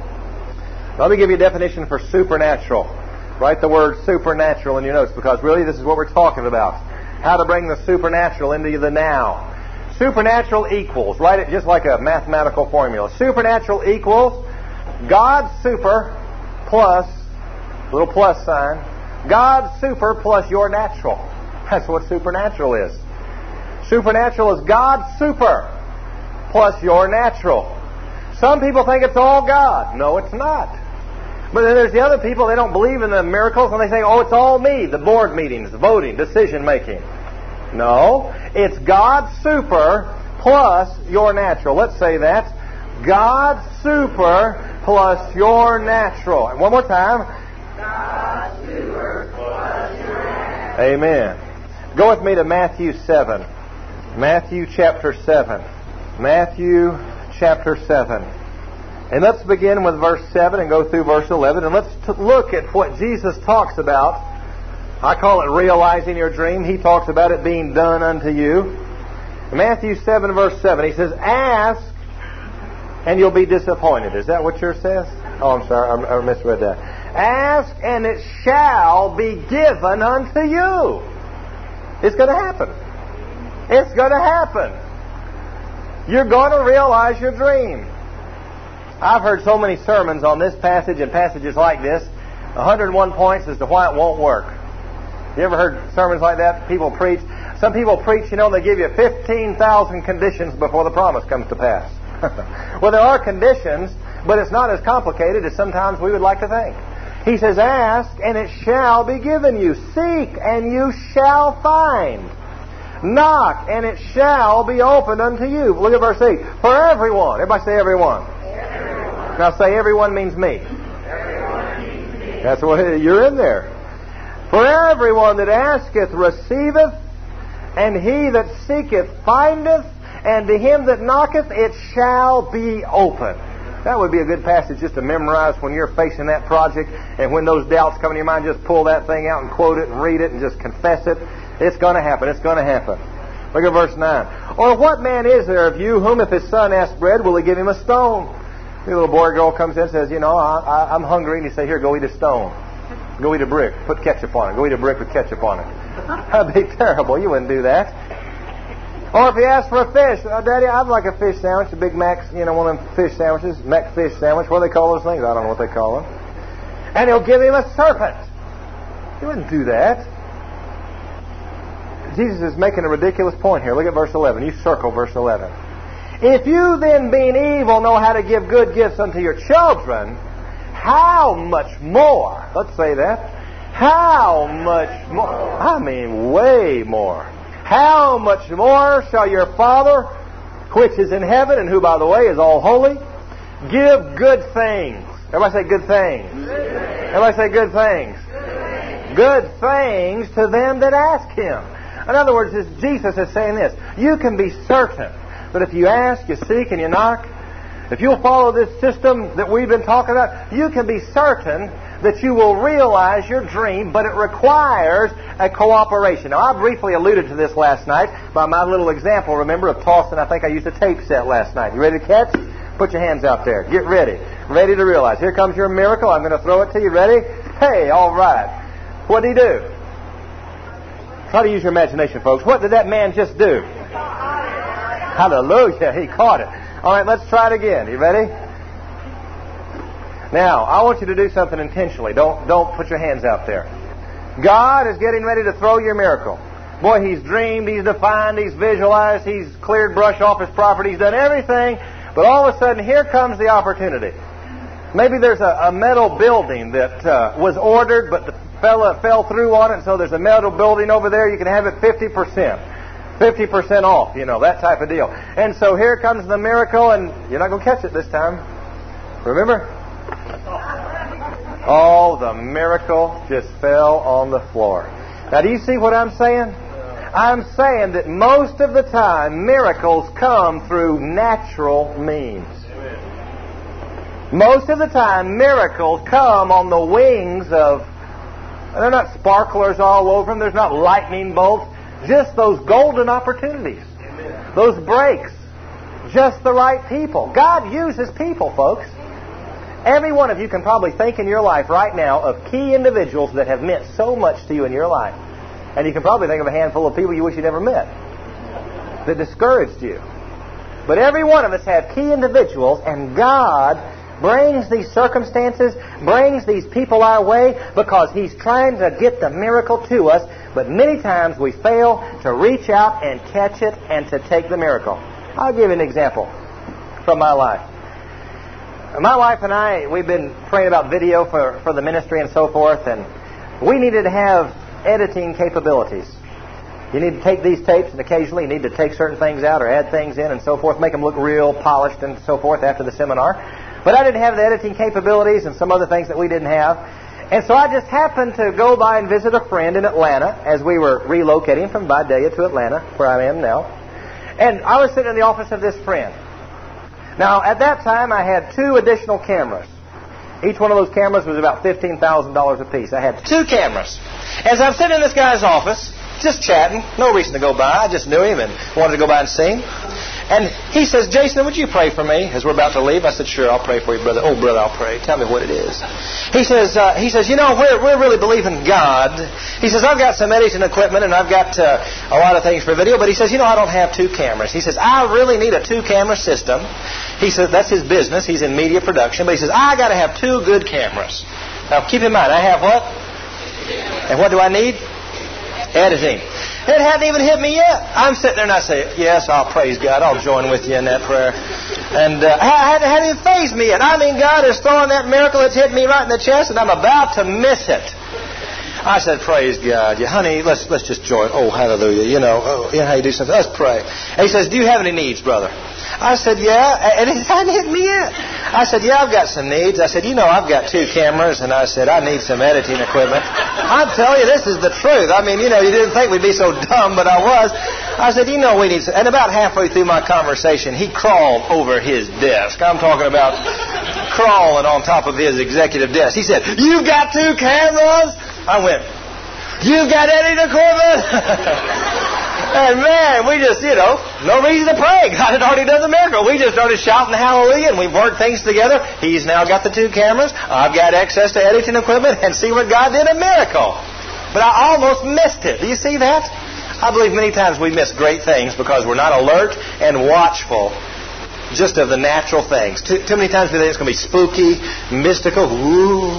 Let me give you a definition for supernatural. Write the word supernatural in your notes, because really this is what we're talking about. How to bring the supernatural into the now. Supernatural equals, write it just like a mathematical formula. Supernatural equals God's super plus, little plus sign, God's super plus your natural. That's what supernatural is. Supernatural is God's super plus your natural. Some people think it's all God. No, it's not. But then there's the other people, they don't believe in the miracles, and they say, oh, it's all me, the board meetings, voting, decision making. No, it's God's super plus your natural. Let's say that. God's super plus your natural. And one more time. God's super plus your natural. Amen. Go with me to Matthew seven. Matthew chapter seven. Matthew chapter seven. And let's begin with verse seven and go through verse eleven. And let's t- look at what Jesus talks about. I call it realizing your dream. He talks about it being done unto you. Matthew seven verse seven. He says, ask and you'll be disappointed. Is that what yours says? Oh, I'm sorry. I, I misread that. Ask and it shall be given unto you. It's going to happen. It's going to happen. You're going to realize your dream. I've heard so many sermons on this passage and passages like this, one hundred one points as to why it won't work. You ever heard sermons like that? People preach. Some people preach, you know, they give you fifteen thousand conditions before the promise comes to pass. Well, there are conditions, but it's not as complicated as sometimes we would like to think. He says, ask and it shall be given you. Seek and you shall find. Knock and it shall be opened unto you. Look at verse eight. For everyone. Everybody say everyone. Everyone. Now say everyone means me. Everyone means me. That's what it is. You're in there. For everyone that asketh receiveth, and he that seeketh findeth, and to him that knocketh it shall be open. That would be a good passage just to memorize when you're facing that project, and when those doubts come in your mind, just pull that thing out and quote it and read it and just confess it. It's going to happen. It's going to happen. Look at verse nine. Or what man is there of you whom if his son asks bread, will he give him a stone? The little boy or girl comes in and says, you know, I, I, I'm hungry, and you say, here, go eat a stone. Go eat a brick. Put ketchup on it. Go eat a brick with ketchup on it. That'd be terrible. You wouldn't do that. Or if he asks for a fish, oh, Daddy, I'd like a fish sandwich, a Big Mac, you know, one of them fish sandwiches, Mac fish sandwich. What do they call those things? I don't know what they call them. And he'll give him a serpent. He wouldn't do that. Jesus is making a ridiculous point here. Look at verse eleven. You circle verse eleven. If you then, being evil, know how to give good gifts unto your children, how much more? Let's say that. How much more? I mean, way more. How much more shall your Father, which is in heaven, and who, by the way, is all holy, give good things? Everybody say good things. Good things. Everybody say good things. Good things. Good things to them that ask Him. In other words, Jesus is saying this. You can be certain that if you ask, you seek, and you knock, if you'll follow this system that we've been talking about, you can be certain that you will realize your dream, but it requires a cooperation. Now, I briefly alluded to this last night by my little example, remember, of tossing. I think I used a tape set last night. You ready to catch? Put your hands out there. Get ready. Ready to realize. Here comes your miracle. I'm going to throw it to you. Ready? Hey, all right. What did he do? Try to use your imagination, folks. What did that man just do? Hallelujah. He caught it. All right, let's try it again. You ready? Now, I want you to do something intentionally. Don't don't put your hands out there. God is getting ready to throw your miracle. Boy, He's dreamed, He's defined, He's visualized, He's cleared brush off His property, He's done everything. But all of a sudden, here comes the opportunity. Maybe there's a, a metal building that uh, was ordered, but the fella fell through on it, and so there's a metal building over there. You can have it fifty percent. fifty percent off, you know, that type of deal. And so here comes the miracle, and you're not going to catch it this time. Remember? Oh, the miracle just fell on the floor. Now, do you see what I'm saying? I'm saying that most of the time, miracles come through natural means. Most of the time, miracles come on the wings of, they're not sparklers all over them, there's not lightning bolts, just those golden opportunities, those breaks, just the right people. God uses people, folks. Every one of you can probably think in your life right now of key individuals that have meant so much to you in your life. And you can probably think of a handful of people you wish you never met that discouraged you. But every one of us have key individuals, and God brings these circumstances, brings these people our way because He's trying to get the miracle to us. But many times we fail to reach out and catch it and to take the miracle. I'll give you an example from my life. My wife and I, we've been praying about video for, for the ministry and so forth, and we needed to have editing capabilities. You need to take these tapes, and occasionally you need to take certain things out or add things in and so forth, make them look real polished and so forth after the seminar. But I didn't have the editing capabilities and some other things that we didn't have. And so I just happened to go by and visit a friend in Atlanta as we were relocating from Vidalia to Atlanta, where I am now. And I was sitting in the office of this friend. Now, at that time, I had two additional cameras. Each one of those cameras was about fifteen thousand dollars a piece. I had two cameras. As I'm sitting in this guy's office, just chatting, no reason to go by. I just knew him and wanted to go by and see him. And he says, Jason, would you pray for me as we're about to leave? I said, sure, I'll pray for you, brother. Oh, brother, I'll pray. Tell me what it is. He says, uh, he says, you know, we're, we're really believing God. He says, I've got some editing equipment and I've got uh, a lot of things for video. But he says, you know, I don't have two cameras. He says, I really need a two-camera system. He says, that's his business. He's in media production. But he says, I got to have two good cameras. Now, keep in mind, I have what? And what do I need? Editing. It hadn't even hit me yet. I'm sitting there and I say, yes, I'll praise God. I'll join with you in that prayer. And uh, it hadn't even fazed me yet. I mean, God is throwing that miracle that's hit me right in the chest, and I'm about to miss it. I said, praise God. Yeah, honey, let's let's just join. Oh, hallelujah. You know, oh, you know how you do something. Let's pray. And he says, do you have any needs, brother? I said, yeah. And it hadn't hit me yet. I said, yeah, I've got some needs. I said, you know, I've got two cameras. And I said, I need some editing equipment. I'm telling you, this is the truth. I mean, you know, you didn't think we'd be so dumb, but I was. I said, you know, we need some. And about halfway through my conversation, he crawled over his desk. I'm talking about crawling on top of his executive desk. He said, you've got two cameras? I went, you've got editing equipment? And man, we just, you know, no reason to pray. God had already done the miracle. We just started shouting hallelujah, and we've worked things together. He's now got the two cameras. I've got access to editing equipment, and see what God did, a miracle. But I almost missed it. Do you see that? I believe many times we miss great things because we're not alert and watchful just of the natural things. Too, too many times we think it's going to be spooky, mystical. Ooh.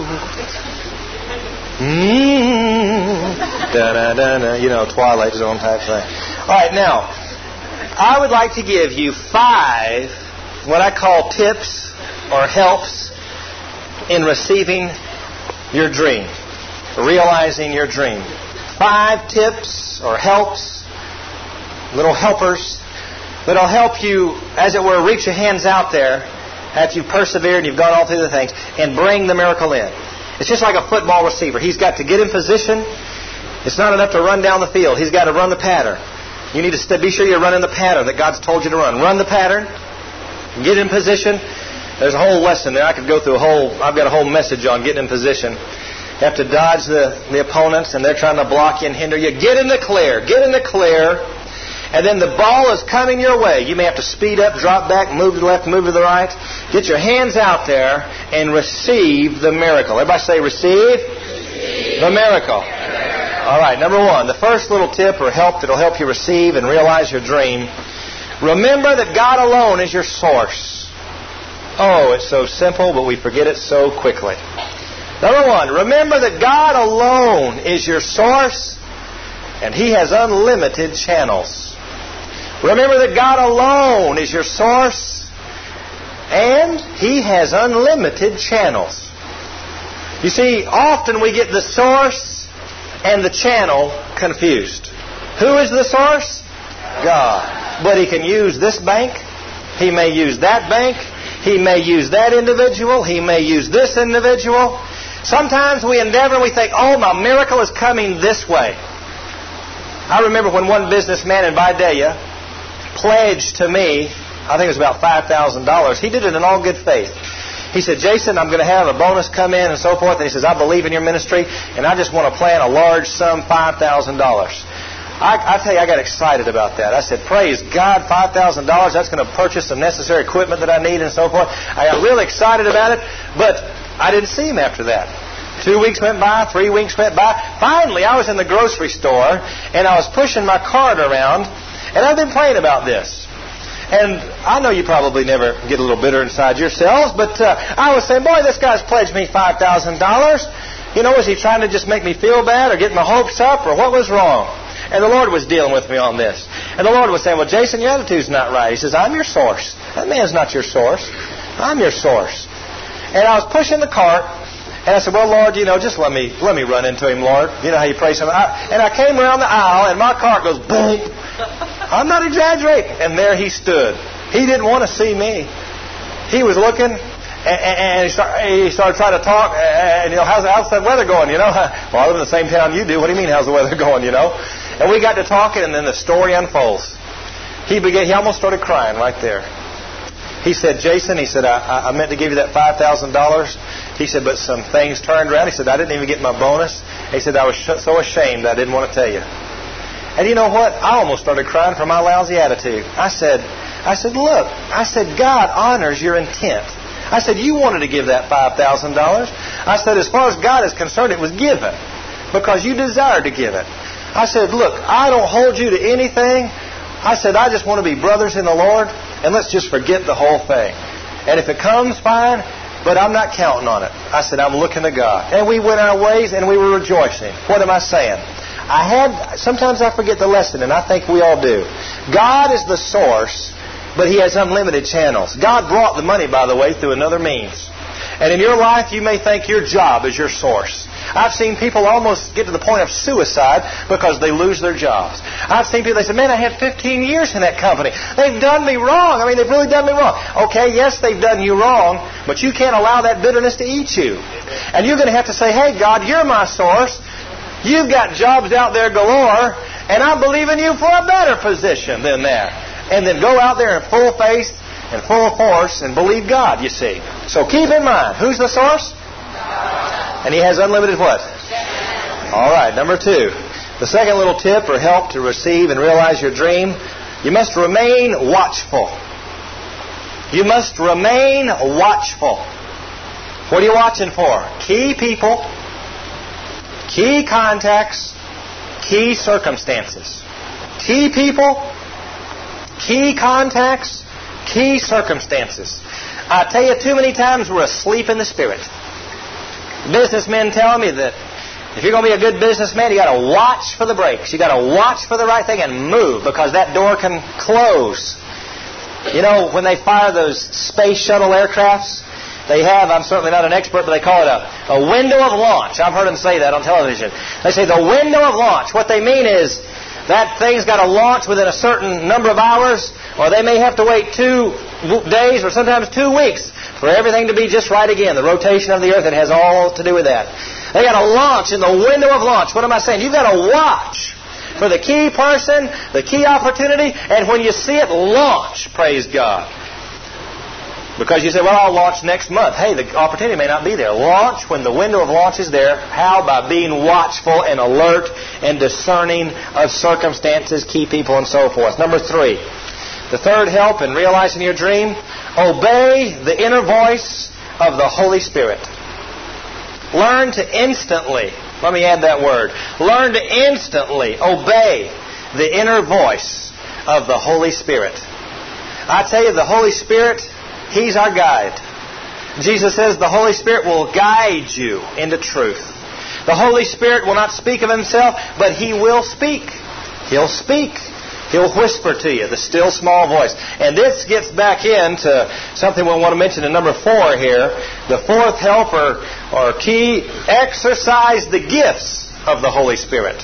Mm. Da-da-da-da, you know, Twilight Zone type thing. All right, now, I would like to give you five what I call tips or helps in receiving your dream, realizing your dream. Five tips or helps, little helpers, that'll help you, as it were, reach your hands out there after you've persevered and you've gone all through the things and bring the miracle in. It's just like a football receiver. He's got to get in position. It's not enough to run down the field. He's got to run the pattern. You need to st- be sure you're running the pattern that God's told you to run. Run the pattern. Get in position. There's a whole lesson there. I could go through a whole, I've got a whole message on getting in position. You have to dodge the, the opponents, and they're trying to block you and hinder you. Get in the clear. Get in the clear. And then the ball is coming your way. You may have to speed up, drop back, move to the left, move to the right. Get your hands out there and receive the miracle. Everybody say receive, receive. The miracle. All right, number one, the first little tip or help that will help you receive and realize your dream. Remember that God alone is your source. Oh, it's so simple, but we forget it so quickly. Number one, remember that God alone is your source, and He has unlimited channels. Remember that God alone is your source, And He has unlimited channels. You see, often we get the source and the channel confused. Who is the source? God. But He can use this bank. He may use that bank. He may use that individual. He may use this individual. Sometimes we endeavor and we think, oh, my miracle is coming this way. I remember when one businessman in Vidalia pledged to me, I think it was about five thousand dollars. He did it in all good faith. He said, Jason, I'm going to have a bonus come in and so forth. And he says, I believe in your ministry, and I just want to plan a large sum, five thousand dollars. I, I tell you, I got excited about that. I said, praise God, five thousand dollars. That's going to purchase some necessary equipment that I need and so forth. I got really excited about it, but I didn't see him after that. Two weeks went by, three weeks went by. Finally, I was in the grocery store, and I was pushing my cart around, and I've been praying about this. And I know you probably never get a little bitter inside yourselves, but uh, I was saying, boy, this guy's pledged me five thousand dollars. You know, was he trying to just make me feel bad or get my hopes up, or what was wrong? And the Lord was dealing with me on this. And the Lord was saying, well, Jason, your attitude's not right. He says, I'm your source. That man's not your source. I'm your source. And I was pushing the cart, and I said, well, Lord, you know, just let me let me run into him, Lord. You know how you pray something. I, and I came around the aisle, and my cart goes boom. I'm not exaggerating. And there he stood. He didn't want to see me. He was looking, and, and he, started, he started trying to talk. And, you know, how's, how's that weather going, you know? Well, I live in the same town you do. What do you mean, how's the weather going, you know? And we got to talking, and then the story unfolds. He began. He almost started crying right there. He said, Jason, he said, I, I meant to give you that five thousand dollars. He said, but some things turned around. He said, I didn't even get my bonus. He said, I was so ashamed I didn't want to tell you. And you know what? I almost started crying for my lousy attitude. I said, I said, look, I said, God honors your intent. I said, you wanted to give that five thousand dollars. I said, as far as God is concerned, it was given because you desired to give it. I said, look, I don't hold you to anything. I said, I just want to be brothers in the Lord, and let's just forget the whole thing. And if it comes, fine, but I'm not counting on it. I said, I'm looking to God. And we went our ways, and we were rejoicing. What am I saying? I had, sometimes I forget the lesson, and I think we all do. God is the source, but He has unlimited channels. God brought the money, by the way, through another means. And in your life, you may think your job is your source. I've seen people almost get to the point of suicide because they lose their jobs. I've seen people, they say, man, I had fifteen years in that company. They've done me wrong. I mean, they've really done me wrong. Okay, yes, they've done you wrong, but you can't allow that bitterness to eat you. And you're going to have to say, hey, God, you're my source. You've got jobs out there galore, and I believe in you for a better position than that. And then go out there in full faith and full force and believe God, you see. So keep in mind, who's the source? God. And He has unlimited what? All right, number two. The second little tip or help to receive and realize your dream, you must remain watchful. You must remain watchful. What are you watching for? Key people, key contacts, key circumstances. Key people, key contacts, key circumstances. I tell you, too many times we're asleep in the spirit. Businessmen tell me that if you're going to be a good businessman, you got to watch for the breaks. You got to watch for the right thing and move, because that door can close. You know, when they fire those space shuttle aircrafts, they have, I'm certainly not an expert, but they call it a, a window of launch. I've heard them say that on television. They say the window of launch. What they mean is that thing's got to launch within a certain number of hours, or they may have to wait two days or sometimes two weeks for everything to be just right again. The rotation of the earth, it has all to do with that. They got to launch in the window of launch. What am I saying? You've got to watch for the key person, the key opportunity, and when you see it, launch, praise God. Because you say, well, I'll launch next month. Hey, the opportunity may not be there. Launch when the window of launch is there. How? By being watchful and alert and discerning of circumstances, key people, and so forth. Number three, the third help in realizing your dream, obey the inner voice of the Holy Spirit. Learn to instantly, let me add that word, learn to instantly obey the inner voice of the Holy Spirit. I tell you, the Holy Spirit, He's our guide. Jesus says the Holy Spirit will guide you into truth. The Holy Spirit will not speak of Himself, but He will speak. He'll speak. He'll whisper to you, the still small voice. And this gets back into something we want to mention in number four here. The fourth helper or key, exercise the gifts of the Holy Spirit.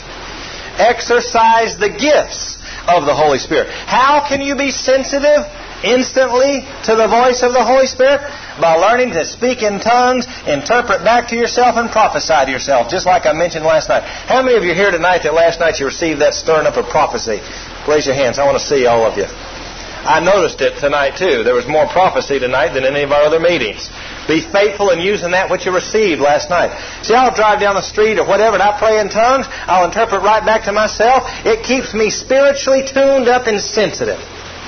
Exercise the gifts of the Holy Spirit. How can you be sensitive instantly to the voice of the Holy Spirit? By learning to speak in tongues, interpret back to yourself, and prophesy to yourself, just like I mentioned last night. How many of you here tonight that last night you received that stirring up of prophecy? Raise your hands. I want to see all of you. I noticed it tonight too. There was more prophecy tonight than any of our other meetings. Be faithful in using that which you received last night. See, I'll drive down the street or whatever and I pray in tongues. I'll interpret right back to myself. It keeps me spiritually tuned up and sensitive.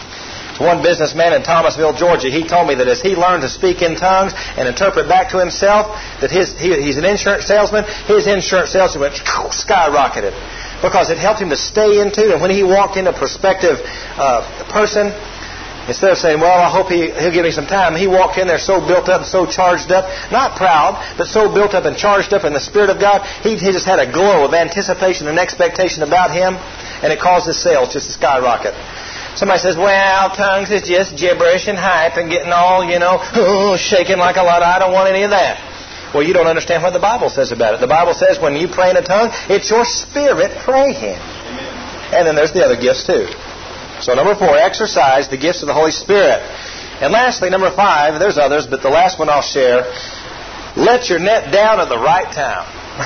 One businessman in Thomasville, Georgia, he told me that as he learned to speak in tongues and interpret back to himself, that his he, he's an insurance salesman, his insurance sales went skyrocketed because it helped him to stay into it. And when he walked into a prospective uh, person, instead of saying, well, I hope he, he'll give me some time, he walked in there so built up and so charged up, not proud, but so built up and charged up in the Spirit of God, he, he just had a glow of anticipation and expectation about him, and it caused his sales just to skyrocket. Somebody says, well, tongues is just gibberish and hype and getting all, you know, oh, shaking like a lot. I don't want any of that. Well, you don't understand what the Bible says about it. The Bible says when you pray in a tongue, it's your spirit praying. And then there's the other gifts too. So number four, exercise the gifts of the Holy Spirit. And lastly, number five, there's others, but the last one I'll share, let your net down at the right time.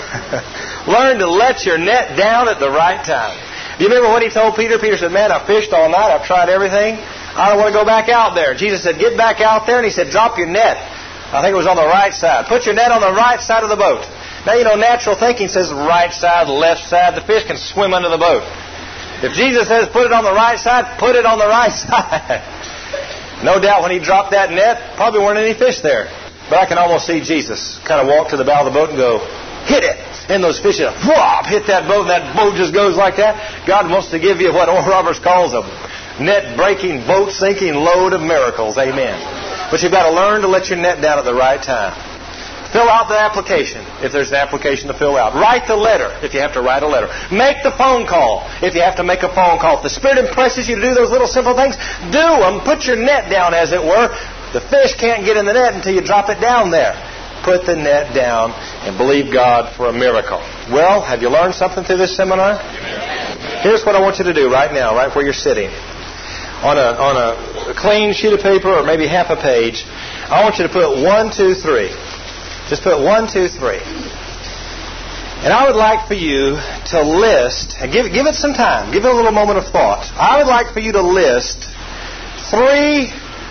Learn to let your net down at the right time. Do you remember what he told Peter? Peter said, man, I fished all night. I've tried everything. I don't want to go back out there. Jesus said, get back out there. And he said, drop your net. I think it was on the right side. Put your net on the right side of the boat. Now, you know, natural thinking says right side, left side. The fish can swim under the boat. If Jesus says put it on the right side, put it on the right side. No doubt when he dropped that net, probably weren't any fish there. But I can almost see Jesus kind of walk to the bow of the boat and go, hit it. And those fish whop, hit that boat, and that boat just goes like that. God wants to give you what Oral Roberts calls a net-breaking, boat-sinking load of miracles. Amen. But you've got to learn to let your net down at the right time. Fill out the application, if there's an application to fill out. Write the letter, if you have to write a letter. Make the phone call, if you have to make a phone call. If the Spirit impresses you to do those little simple things, do them. Put your net down, as it were. The fish can't get in the net until you drop it down there. Put the net down and believe God for a miracle. Well, have you learned something through this seminar? Here's what I want you to do right now, right where you're sitting. On a, on a clean sheet of paper or maybe half a page, I want you to put one, two, three. Just put one, two, three. And I would like for you to list, and give, give it some time, give it a little moment of thought. I would like for you to list three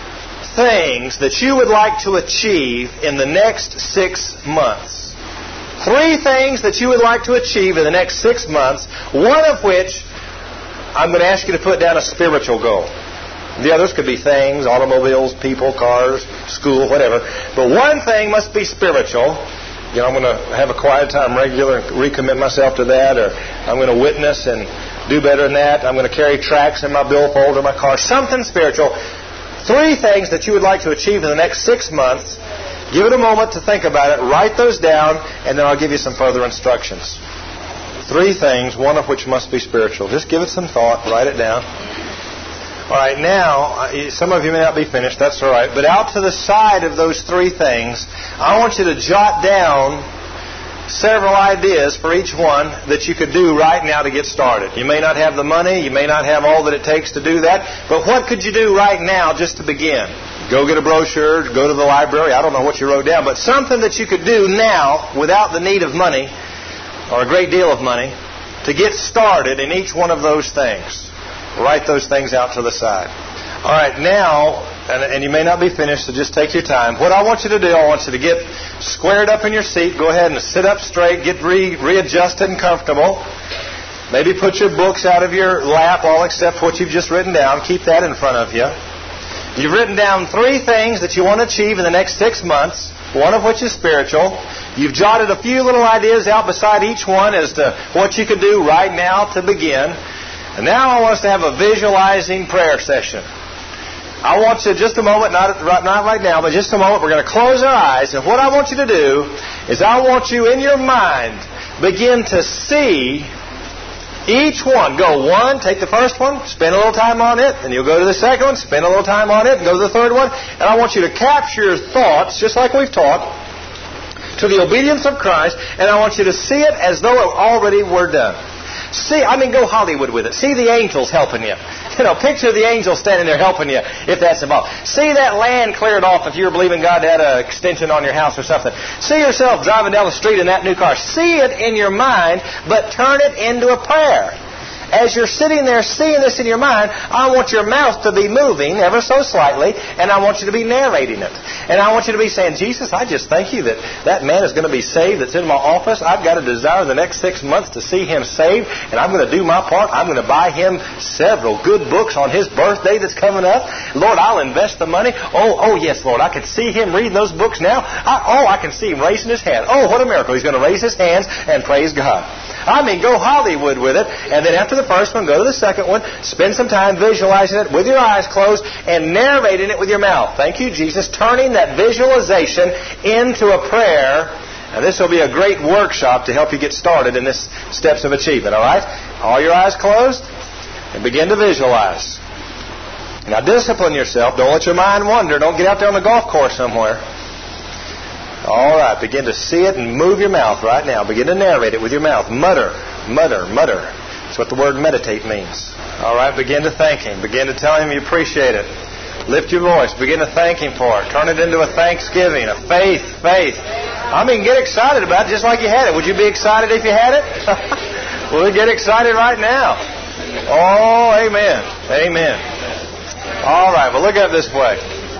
things that you would like to achieve in the next six months. Three things that you would like to achieve in the next six months, one of which I'm going to ask you to put down a spiritual goal. The others could be things, automobiles, people, cars, school, whatever. But one thing must be spiritual. You know, I'm going to have a quiet time regular and recommit myself to that, or I'm going to witness and do better than that. I'm going to carry tracts in my billfold or my car. Something spiritual. Three things that you would like to achieve in the next six months. Give it a moment to think about it. Write those down, and then I'll give you some further instructions. Three things, one of which must be spiritual. Just give it some thought. Write it down. All right, now, some of you may not be finished. That's all right. But out to the side of those three things, I want you to jot down several ideas for each one that you could do right now to get started. You may not have the money. You may not have all that it takes to do that. But what could you do right now just to begin? Go get a brochure. Go to the library. I don't know what you wrote down. But something that you could do now without the need of money or a great deal of money to get started in each one of those things. Write those things out to the side. All right, now, and, and you may not be finished, so just take your time. What I want you to do, I want you to get squared up in your seat. Go ahead and sit up straight. Get re, readjusted and comfortable. Maybe put your books out of your lap, all except what you've just written down. Keep that in front of you. You've written down three things that you want to achieve in the next six months, one of which is spiritual. You've jotted a few little ideas out beside each one as to what you could do right now to begin. And now I want us to have a visualizing prayer session. I want you, just a moment, not, not right now, but just a moment, we're going to close our eyes. And what I want you to do is I want you in your mind begin to see Each one, go one, take the first one, spend a little time on it, then you'll go to the second one, spend a little time on it, and go to the third one. And I want you to capture your thoughts, just like we've taught, to the obedience of Christ, and I want you to see it as though it already were done. See, I mean, go Hollywood with it. See the angels helping you. You know, picture the angels standing there helping you, if that's involved. See that land cleared off if you were believing God had an extension on your house or something. See yourself driving down the street in that new car. See it in your mind, but turn it into a prayer. As you're sitting there seeing this in your mind, I want your mouth to be moving ever so slightly, and I want you to be narrating it. And I want you to be saying, Jesus, I just thank you that that man is going to be saved that's in my office. I've got a desire the next six months to see him saved, and I'm going to do my part. I'm going to buy him several good books on his birthday that's coming up. Lord, I'll invest the money. Oh, oh yes, Lord, I can see him reading those books now. I, oh, I can see him raising his hand. Oh, what a miracle. He's going to raise his hands and praise God. I mean, go Hollywood with it, and then after the first one, go to the second one, spend some time visualizing it with your eyes closed and narrating it with your mouth. Thank you, Jesus. Turning that visualization into a prayer. Now, this will be a great workshop to help you get started in this steps of achievement, all right? All your eyes closed, and begin to visualize. Now, discipline yourself. Don't let your mind wander. Don't get out there on the golf course somewhere. All right, begin to see it and move your mouth right now. Begin to narrate it with your mouth. Mutter, mutter, mutter. That's what the word meditate means. All right, begin to thank Him. Begin to tell Him you appreciate it. Lift your voice. Begin to thank Him for it. Turn it into a thanksgiving, a faith, faith. I mean, get excited about it just like you had it. Would you be excited if you had it? Well, get excited right now. Oh, amen. Amen. All right, well, look at it this way.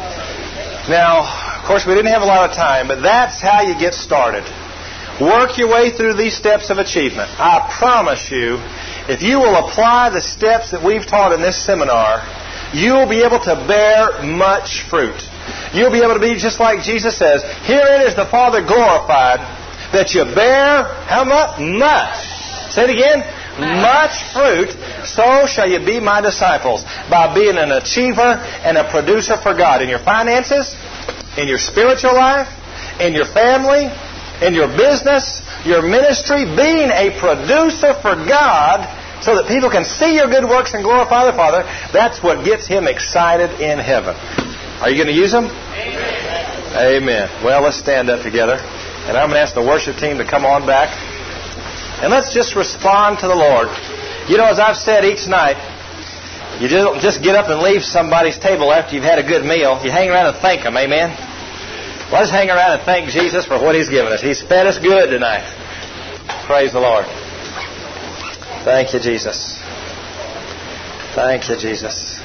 Now, of course, we didn't have a lot of time, but that's how you get started. Work your way through these steps of achievement. I promise you, if you will apply the steps that we've taught in this seminar, you'll be able to bear much fruit. You'll be able to be just like Jesus says, herein is the Father glorified, that you bear, how much? Much. Say it again. Much fruit, so shall you be my disciples, by being an achiever and a producer for God in your finances, in your spiritual life, in your family, in your business, your ministry, being a producer for God so that people can see your good works and glorify the Father. That's what gets Him excited in heaven. Are you going to use them? Amen. Amen. Well, let's stand up together. And I'm going to ask the worship team to come on back. And let's just respond to the Lord. You know, as I've said each night, you don't just get up and leave somebody's table after you've had a good meal. You hang around and thank them. Amen? Well, let's hang around and thank Jesus for what He's given us. He's fed us good tonight. Praise the Lord. Thank you, Jesus. Thank you, Jesus.